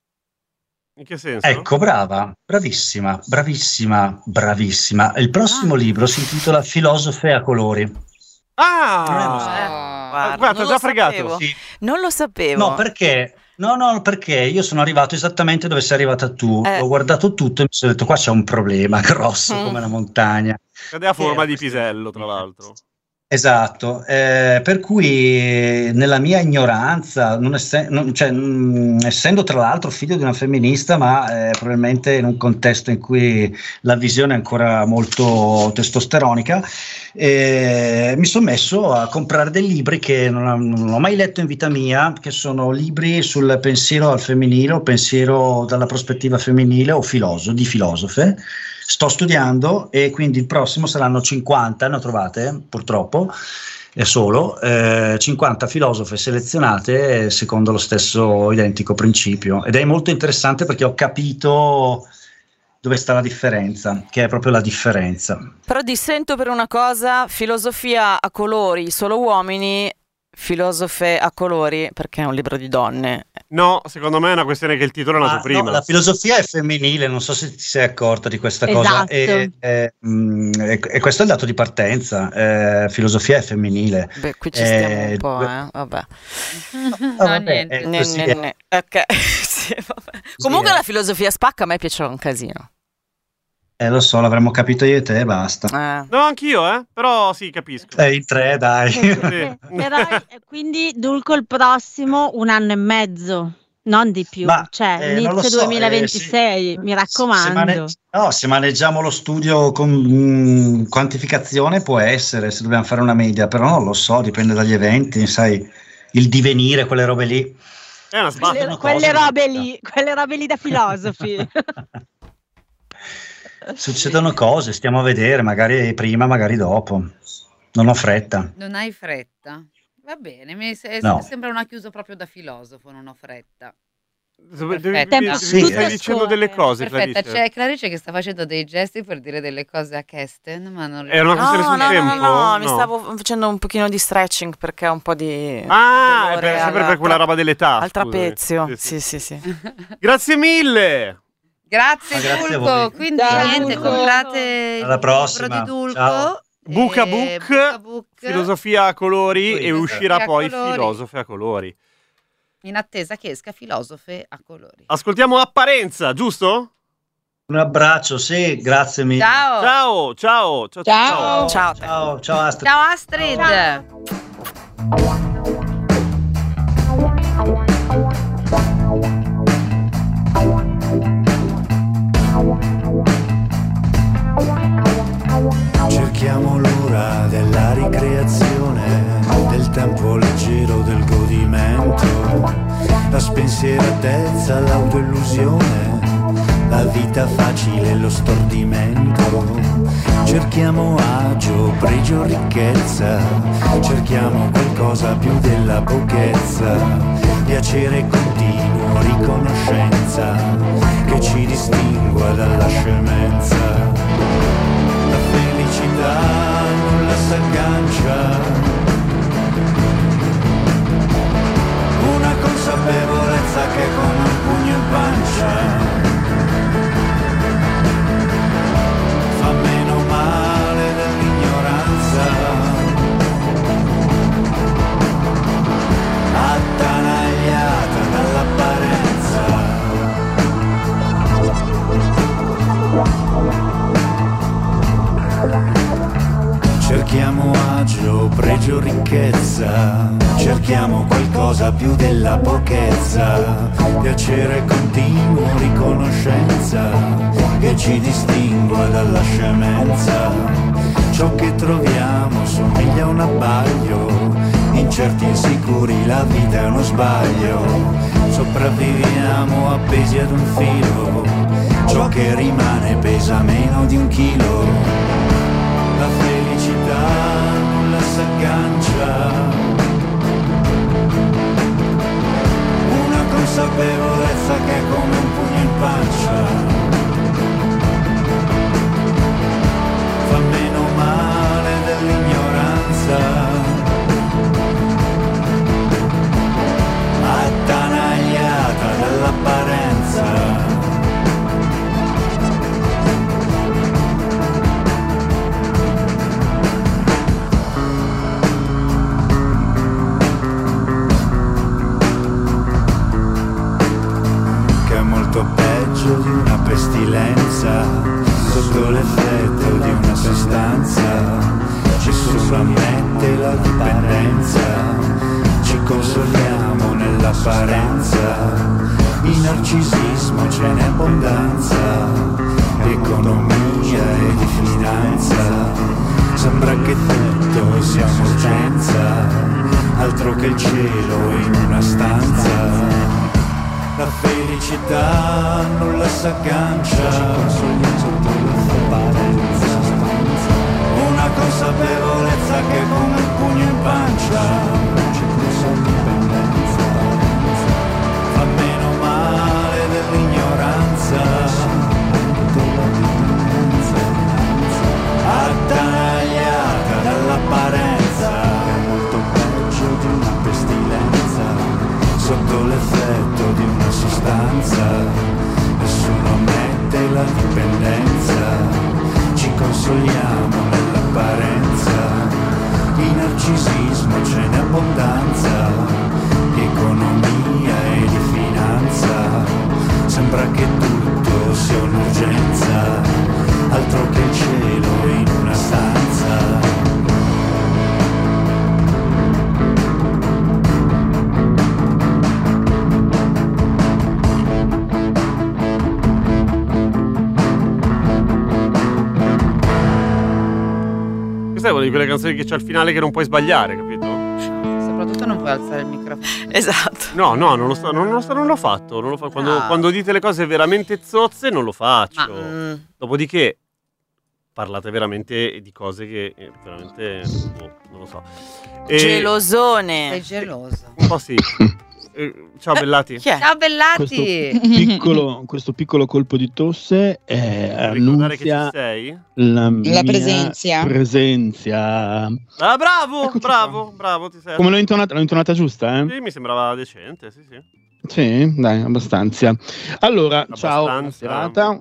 In che senso? Ecco, bravissima. Il prossimo libro si intitola Filosofe a colori. Guarda, già fregato. Sì. Non lo sapevo. No, perché? No, perché io sono arrivato esattamente dove sei arrivata tu. Ho guardato tutto e mi sono detto qua c'è un problema grosso come una montagna. Ed è a forma di pisello, tra l'altro. Esatto, per cui nella mia ignoranza, essendo tra l'altro figlio di una femminista, ma probabilmente in un contesto in cui la visione è ancora molto testosteronica, mi sono messo a comprare dei libri che non ho mai letto in vita mia, che sono libri sul pensiero al femminile, o pensiero dalla prospettiva femminile o di filosofe. Sto studiando e quindi il prossimo saranno 50, ne ho trovate purtroppo, è solo 50 filosofe selezionate secondo lo stesso identico principio, ed è molto interessante perché ho capito dove sta la differenza, che è proprio la differenza. Però dissento per una cosa: filosofia a colori, solo uomini, Filosofe a colori, perché è un libro di donne. No, secondo me è una questione che il titolo è nato prima. No, la filosofia è femminile, non so se ti sei accorta di questa cosa. E questo è il dato di partenza. Filosofia è femminile. Beh, qui ci stiamo un po', vabbè. Niente. Ok. Sì, vabbè. Comunque la filosofia spacca, a me piaceva un casino. Lo so, l'avremmo capito io e te e basta. No, anch'io, però sì, capisco. In 3, dai. Però, quindi Dulco il prossimo 1 anno e mezzo, non di più, inizio 2026, mi raccomando. Se maneggiamo lo studio con quantificazione può essere, se dobbiamo fare una media, però non lo so, dipende dagli eventi, sai, il divenire, quelle robe lì. È una sbatta. Quelle robe lì da filosofi. Succedono cose, stiamo a vedere, magari prima, magari dopo. Non ho fretta. Non hai fretta? Va bene, sembra una chiusa proprio da filosofo, non ho fretta. Stai dicendo delle cose, perfetta. Clarice. C'è Clarice che sta facendo dei gesti per dire delle cose a Kesten, ma non è una questione sul tempo? No, mi stavo facendo un pochino di stretching perché ho un po' di sempre per quella roba dell'età. Al trapezio. Sì. Grazie mille. Grazie Dulco, quindi niente, comprate alla prossima. Il libro di Dulco. Ciao. Buca Book, filosofia a colori e uscirà poi Filosofe a colori. In attesa che esca Filosofe a colori. Ascoltiamo Apparenza, giusto? Un abbraccio, sì, grazie mille. Ciao Astrid. Ciao Astrid. Cerchiamo l'ora della ricreazione, del tempo leggero del godimento, la spensieratezza, l'autoillusione, la vita facile, lo stordimento. Cerchiamo agio, pregio, ricchezza, cerchiamo qualcosa più della pochezza, piacere continuo, riconoscenza, che ci distingua dalla scemenza. La felicità nulla s'aggancia, una consapevolezza che è come un pugno in pancia, fa meno male dell'ignoranza, attanagliata dall'apparenza. Cerchiamo agio, pregio, ricchezza, cerchiamo qualcosa più della pochezza, piacere continuo, riconoscenza, che ci distingua dalla scemenza. Ciò che troviamo somiglia a un abbaglio, incerti e insicuri la vita è uno sbaglio, sopravviviamo appesi ad un filo, ciò che rimane pesa meno di 1 chilo. La felicità nulla s'aggancia, una consapevolezza che è come un pugno in pancia, fa meno male dell'ignoranza, attanagliata dall'apparenza. Molto peggio di una pestilenza, sotto l'effetto di una sostanza, ci sovrammette la dipendenza, ci consoliamo nell'apparenza, in narcisismo ce n'è abbondanza, di economia e di finanza, sembra che tutto sia urgenza, altro che il cielo in una stanza. La felicità nulla s'aggancia, una consapevolezza che è come un pugno in pancia, fa meno male dell'ignoranza, attanagliata dall'apparenza, è molto peggio di una consoliamo nell'apparenza, di narcisismo ce n'è abbondanza, di economia e di finanza, sembra che tutto sia un'urgenza, altro che il cielo in una stanza. Questa è una di quelle canzoni che c'è al finale che non puoi sbagliare, capito? Soprattutto non puoi alzare il microfono. Esatto. No, non l'ho fatto. Quando dite le cose veramente zozze non lo faccio. Dopodiché parlate veramente di cose che veramente non lo so. Gelosone. Sei geloso. Un po' sì. Ciao Bellati. Chi è? Ciao Bellati. Questo piccolo colpo di tosse Ricordare che ci annunzia sei? la mia presenza. Ah, bravo, ti sei. Come l'ho intonata giusta, eh? Sì, mi sembrava decente, sì. Sì, dai, abbastanza. Allora, ciao, buona serata.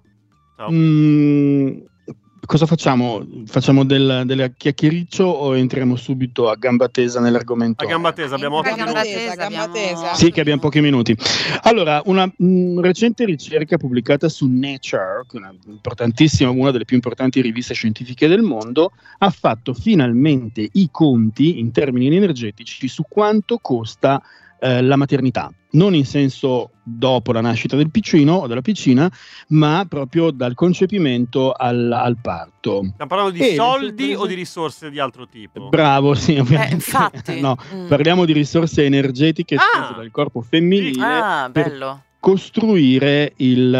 Ciao. Cosa facciamo? Facciamo del chiacchiericcio o entriamo subito a gamba tesa nell'argomento? A gamba tesa, abbiamo Gamba tesa. Sì, che abbiamo pochi minuti. Allora, una recente ricerca pubblicata su Nature, che è una delle più importanti riviste scientifiche del mondo, ha fatto finalmente i conti in termini energetici su quanto costa la maternità, non in senso dopo la nascita del piccino o della piccina, ma proprio dal concepimento al parto. Stiamo parlando di soldi o di risorse di altro tipo? Bravo, sì, ovviamente. Infatti. No, parliamo di risorse energetiche spese dal corpo femminile per bello. costruire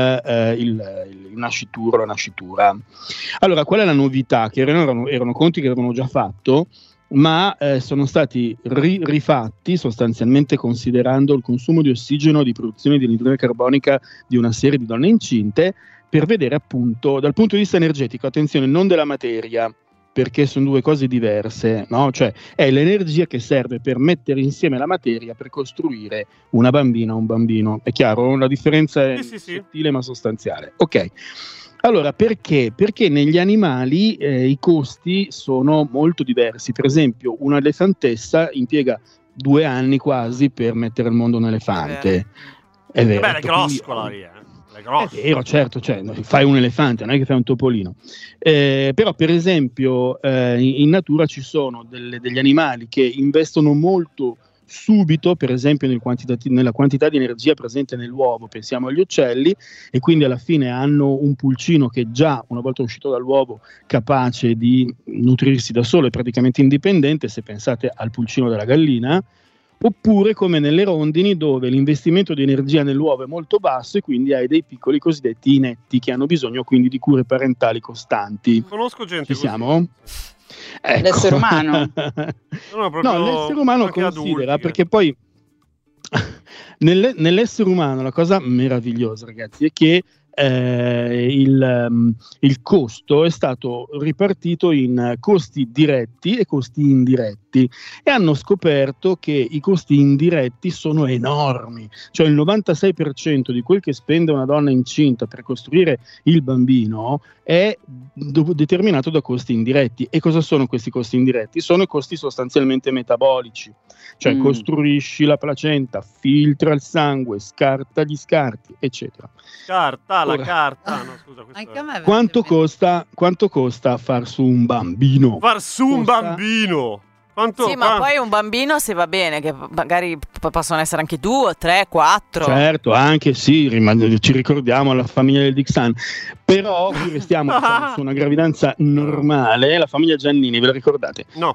il nascituro, la nascitura. Allora, qual è la novità? Che erano conti che avevano già fatto, ma sono stati rifatti sostanzialmente considerando il consumo di ossigeno, di produzione di anidride carbonica di una serie di donne incinte, per vedere appunto dal punto di vista energetico, attenzione, non della materia, perché sono due cose diverse, no? Cioè è l'energia che serve per mettere insieme la materia per costruire una bambina o un bambino. È chiaro? La differenza è sottile ma sostanziale. Ok. Allora, perché? Perché negli animali i costi sono molto diversi. Per esempio, una elefantessa impiega 2 anni quasi per mettere al mondo un elefante. È vero. Beh, è groscola lì, È grosso. È vero, certo, cioè, fai un elefante, non è che fai un topolino. Però, per esempio, in natura ci sono degli animali che investono molto subito, per esempio nella quantità di energia presente nell'uovo, pensiamo agli uccelli, e quindi alla fine hanno un pulcino che già una volta uscito dall'uovo capace di nutrirsi da solo, è praticamente indipendente, se pensate al pulcino della gallina, oppure come nelle rondini dove l'investimento di energia nell'uovo è molto basso e quindi hai dei piccoli cosiddetti inetti che hanno bisogno quindi di cure parentali costanti. Conosco gente Ci così. siamo? Ecco. L'essere umano? No, l'essere umano considera, adulti, perché poi nell'essere umano la cosa meravigliosa, ragazzi, è che il costo è stato ripartito in costi diretti e costi indiretti, e hanno scoperto che i costi indiretti sono enormi, cioè il 96% di quel che spende una donna incinta per costruire il bambino è determinato da costi indiretti. E cosa sono questi costi indiretti? Sono costi sostanzialmente metabolici, cioè costruisci la placenta, filtra il sangue, scarta gli scarti, eccetera. La carta. No, scusa, quanto costa far su un bambino? Far su un bambino? Ma poi un bambino, se va bene, che magari possono essere anche 2, 3, 4. Certo, anche sì, ci ricordiamo la famiglia del Dixan. Però qui restiamo su una gravidanza normale, la famiglia Giannini, ve la ricordate? No.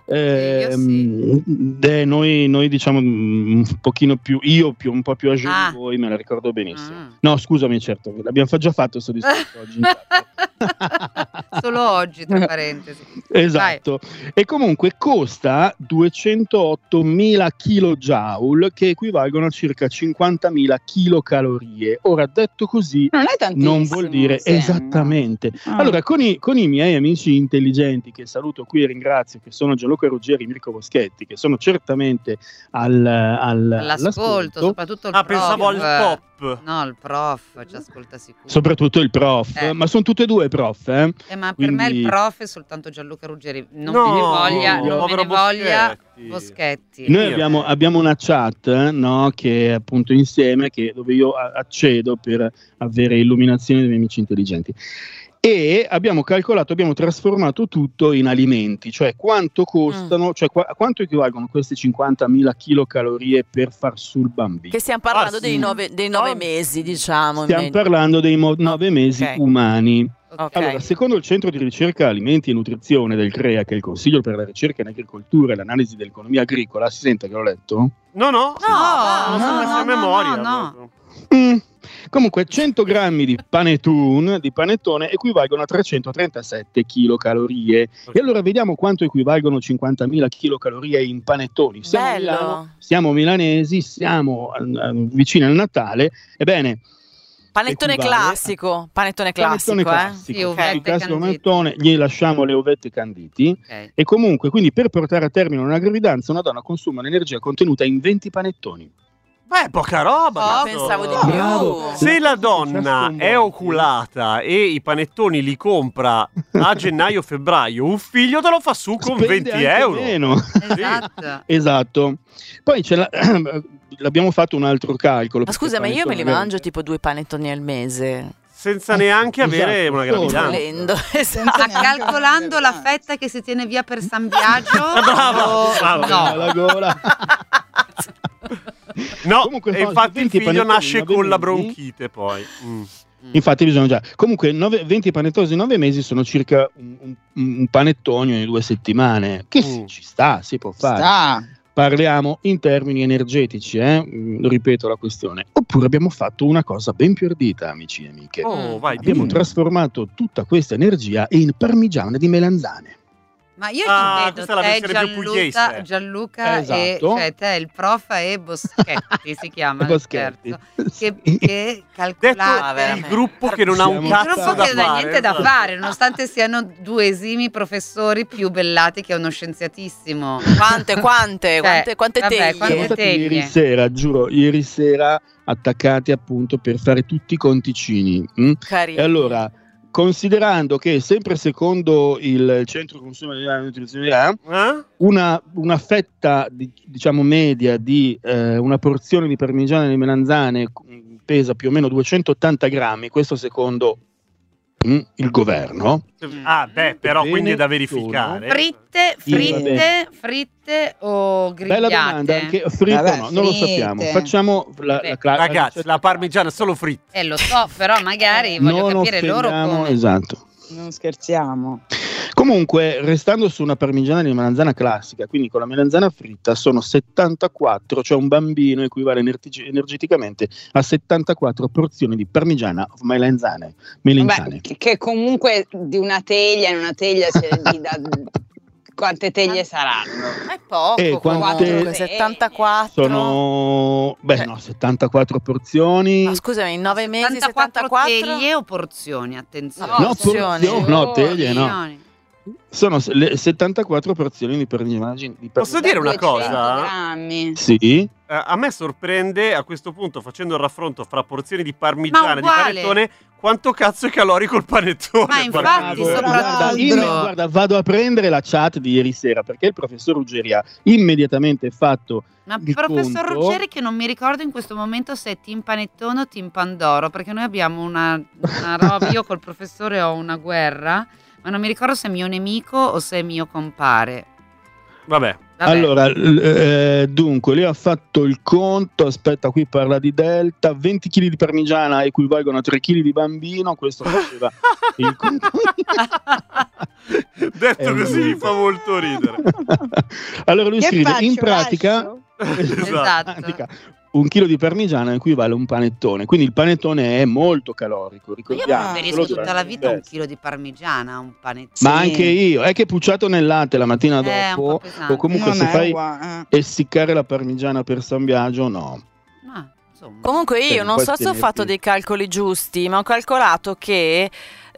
Noi diciamo un pochino più, un po' più âgé di voi, me la ricordo benissimo. No, scusami, certo, l'abbiamo già fatto questo discorso oggi. Solo oggi, tra parentesi. Esatto. Vai. E comunque costa 208.000 kJ, che equivalgono a circa 50.000 kilocalorie. Ora, detto così, non vuol dire esattamente. Allora, con i miei amici intelligenti, che saluto qui e ringrazio, che sono Gianluca Ruggeri e Mirko Boschetti, che sono certamente all'ascolto, soprattutto il prof. Pensavo al pop. No, il prof ci ascolta sicuro. Soprattutto il prof, ma sono tutte e due prof, ma quindi per me quindi- il prof è soltanto Gianluca Ruggeri, non No, me ne voglia, non me povero ne voglia Boschetti. Boschetti. Noi abbiamo una chat, no, che è appunto insieme, dove io accedo per avere illuminazione dei miei amici intelligenti. E abbiamo trasformato tutto in alimenti, cioè quanto costano, cioè quanto equivalgono queste 50.000 kilocalorie per far sul bambino. Che stiamo parlando sì. dei 9 mesi, diciamo. Stiamo parlando dei 9 mesi Ok. umani. Ok. Allora, secondo il Centro di Ricerca Alimenti e Nutrizione del CREA, che è il Consiglio per la ricerca in agricoltura e l'analisi dell'economia agricola, si sente che l'ho letto? No, non sono messo a memoria. no. proprio. Comunque 100 grammi di panettone equivalgono a 337 kilocalorie. E allora vediamo quanto equivalgono 50.000 kilocalorie in panettoni. Siamo a Bello. Milano, siamo milanesi, siamo vicini al Natale. Ebbene, Panettone equivale a- classico. Panettone panettone classico, classico. Sì, uvette Il classico candite. panettone, gli lasciamo le uvette canditi. Ok. E comunque, quindi per portare a termine una gravidanza, una donna consuma l'energia contenuta in 20 panettoni. Beh, poca roba. Ah, cazzo. pensavo di Bravo. più. Se la donna è oculata e i panettoni li compra a gennaio-febbraio, un figlio te lo fa su con Spende 20 anche euro. meno. Esatto. Esatto. Poi l'abbiamo fatto un altro calcolo. Ma perché scusa, ma io me li panettone- mangio tipo 2 panettoni al mese. Senza neanche avere esatto, una gravidanza. Volendo. Esatto. Senza Ma calcolando la fetta che si tiene via per San Biagio? Brava. No. La gola. No, Comunque, e no, infatti il 20 figlio panettoni, nasce 9 con la mesi. bronchite poi. Infatti bisogna già. Comunque 20 panettoni in 9 mesi sono circa un panettone ogni 2 settimane. Che ci sta, si può fare. Sta. Parliamo in termini energetici, lo ripeto la questione. Oppure abbiamo fatto una cosa ben più ardita, amici e amiche. Oh, vai, Abbiamo dimmi. trasformato tutta questa energia in parmigiana di melanzane. Ma io Ah, ti vedo questa è la te, versione più pugliese. Gianluca e Esatto. cioè te, il prof e Boschetti si chiama il Boschetti. terzo, Sì. che Detto calcolate veramente. il gruppo che non ha un Siamo- cazzo gruppo da che non ha fare. niente da esatto. fare, nonostante siano due esimi professori più bellati che uno scienziatissimo. Quante Cioè, quante vabbè, teglie. Siamo quante stati teglie. ieri sera, giuro, ieri sera attaccati appunto per fare tutti i conticini. Carini. E allora, considerando che sempre secondo il Centro Consumo di Nutrizione una fetta diciamo media di una porzione di parmigiana di melanzane pesa più o meno 280 grammi, questo secondo il governo. Ah, beh, però Bene, quindi è da verificare. Fritte o grigliate? Bella domanda, anche fritto Vabbè, no, non lo fritte. sappiamo. Facciamo Ragazzi, la parmigiana è solo fritta. Lo so, però magari voglio non capire loro offendiamo, come. esatto. Non scherziamo. Comunque, restando su una parmigiana di melanzana classica, quindi con la melanzana fritta, sono 74, cioè un bambino equivale energeticamente a 74 porzioni di parmigiana of melanzane. Vabbè, che comunque di una teglia in una teglia quante teglie saranno? È poco, E quante- comunque, 74. Sono 74 porzioni. Ma scusami, in 9 mesi 74 74 teglie o porzioni? Attenzione. No, porzioni. no, teglie no. Porzioni. Sono le 74 porzioni di parmigiana. Posso dire una 200 cosa? grammi. Sì. A me sorprende a questo punto, facendo il raffronto fra porzioni di parmigiana e di uguale. panettone, quanto cazzo è calorico il panettone. Ma infatti, Guarda, vado a prendere la chat di ieri sera perché il professor Ruggeri ha immediatamente fatto Ma il professor conto. Ruggeri, che non mi ricordo in questo momento se è team panettone o team pandoro, perché noi abbiamo una roba, io col professore ho una guerra, ma non mi ricordo se è mio nemico o se è mio compare. Vabbè. Allora, dunque, lei ha fatto il conto, aspetta, qui parla di delta, 20 kg di parmigiana equivalgono a 3 kg di bambino, questo faceva il conto. Detto così mi fa molto ridere. Allora lui Che scrive, faccio, in pratica, Esatto. un chilo di parmigiana equivale a un panettone, quindi il panettone è molto calorico, Io ricordiamo. preferisco tutta la vita un chilo di parmigiana, un panettone. Ma anche io, è che pucciato nel latte la mattina un po' dopo, pesante. o comunque Non se è fai uguale. essiccare la parmigiana per San Biagio, no. Ma, insomma. Comunque io non so se ho fatto dei calcoli giusti, ma ho calcolato che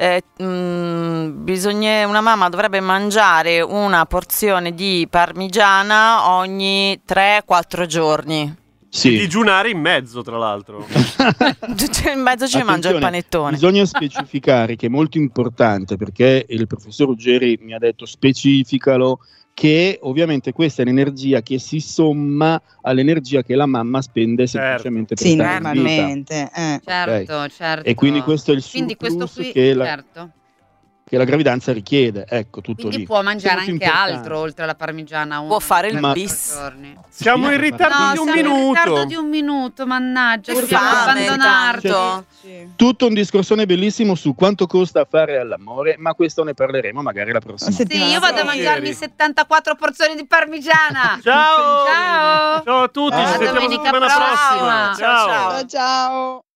una mamma dovrebbe mangiare una porzione di parmigiana ogni 3-4 giorni. Sì. E digiunare in mezzo, tra l'altro. In mezzo ci mangio il panettone. Bisogna specificare che è molto importante, perché il professor Ruggeri mi ha detto specificalo, che ovviamente questa è l'energia che si somma all'energia che la mamma spende semplicemente per stare in normalmente. Certo, Okay. certo. E quindi questo è il Quindi surplus questo qui, che certo. che la gravidanza richiede, ecco, tutto Quindi lì. può mangiare Molto anche importante. altro oltre alla parmigiana. Può fare il Ma- bis. Siamo in ritardo No, di un siamo in minuto. ritardo di un minuto, mannaggia, Che dobbiamo fame, abbandonarti. tanto. Tutto un discorsone bellissimo su quanto costa fare all'amore, ma questo ne parleremo magari la prossima. Sì, io vado a mangiarmi 74 porzioni di parmigiana. Ciao! Ciao! Ciao a tutti, ci Alla sentiamo domenica settimana prossima. prossima. Ciao. Ciao.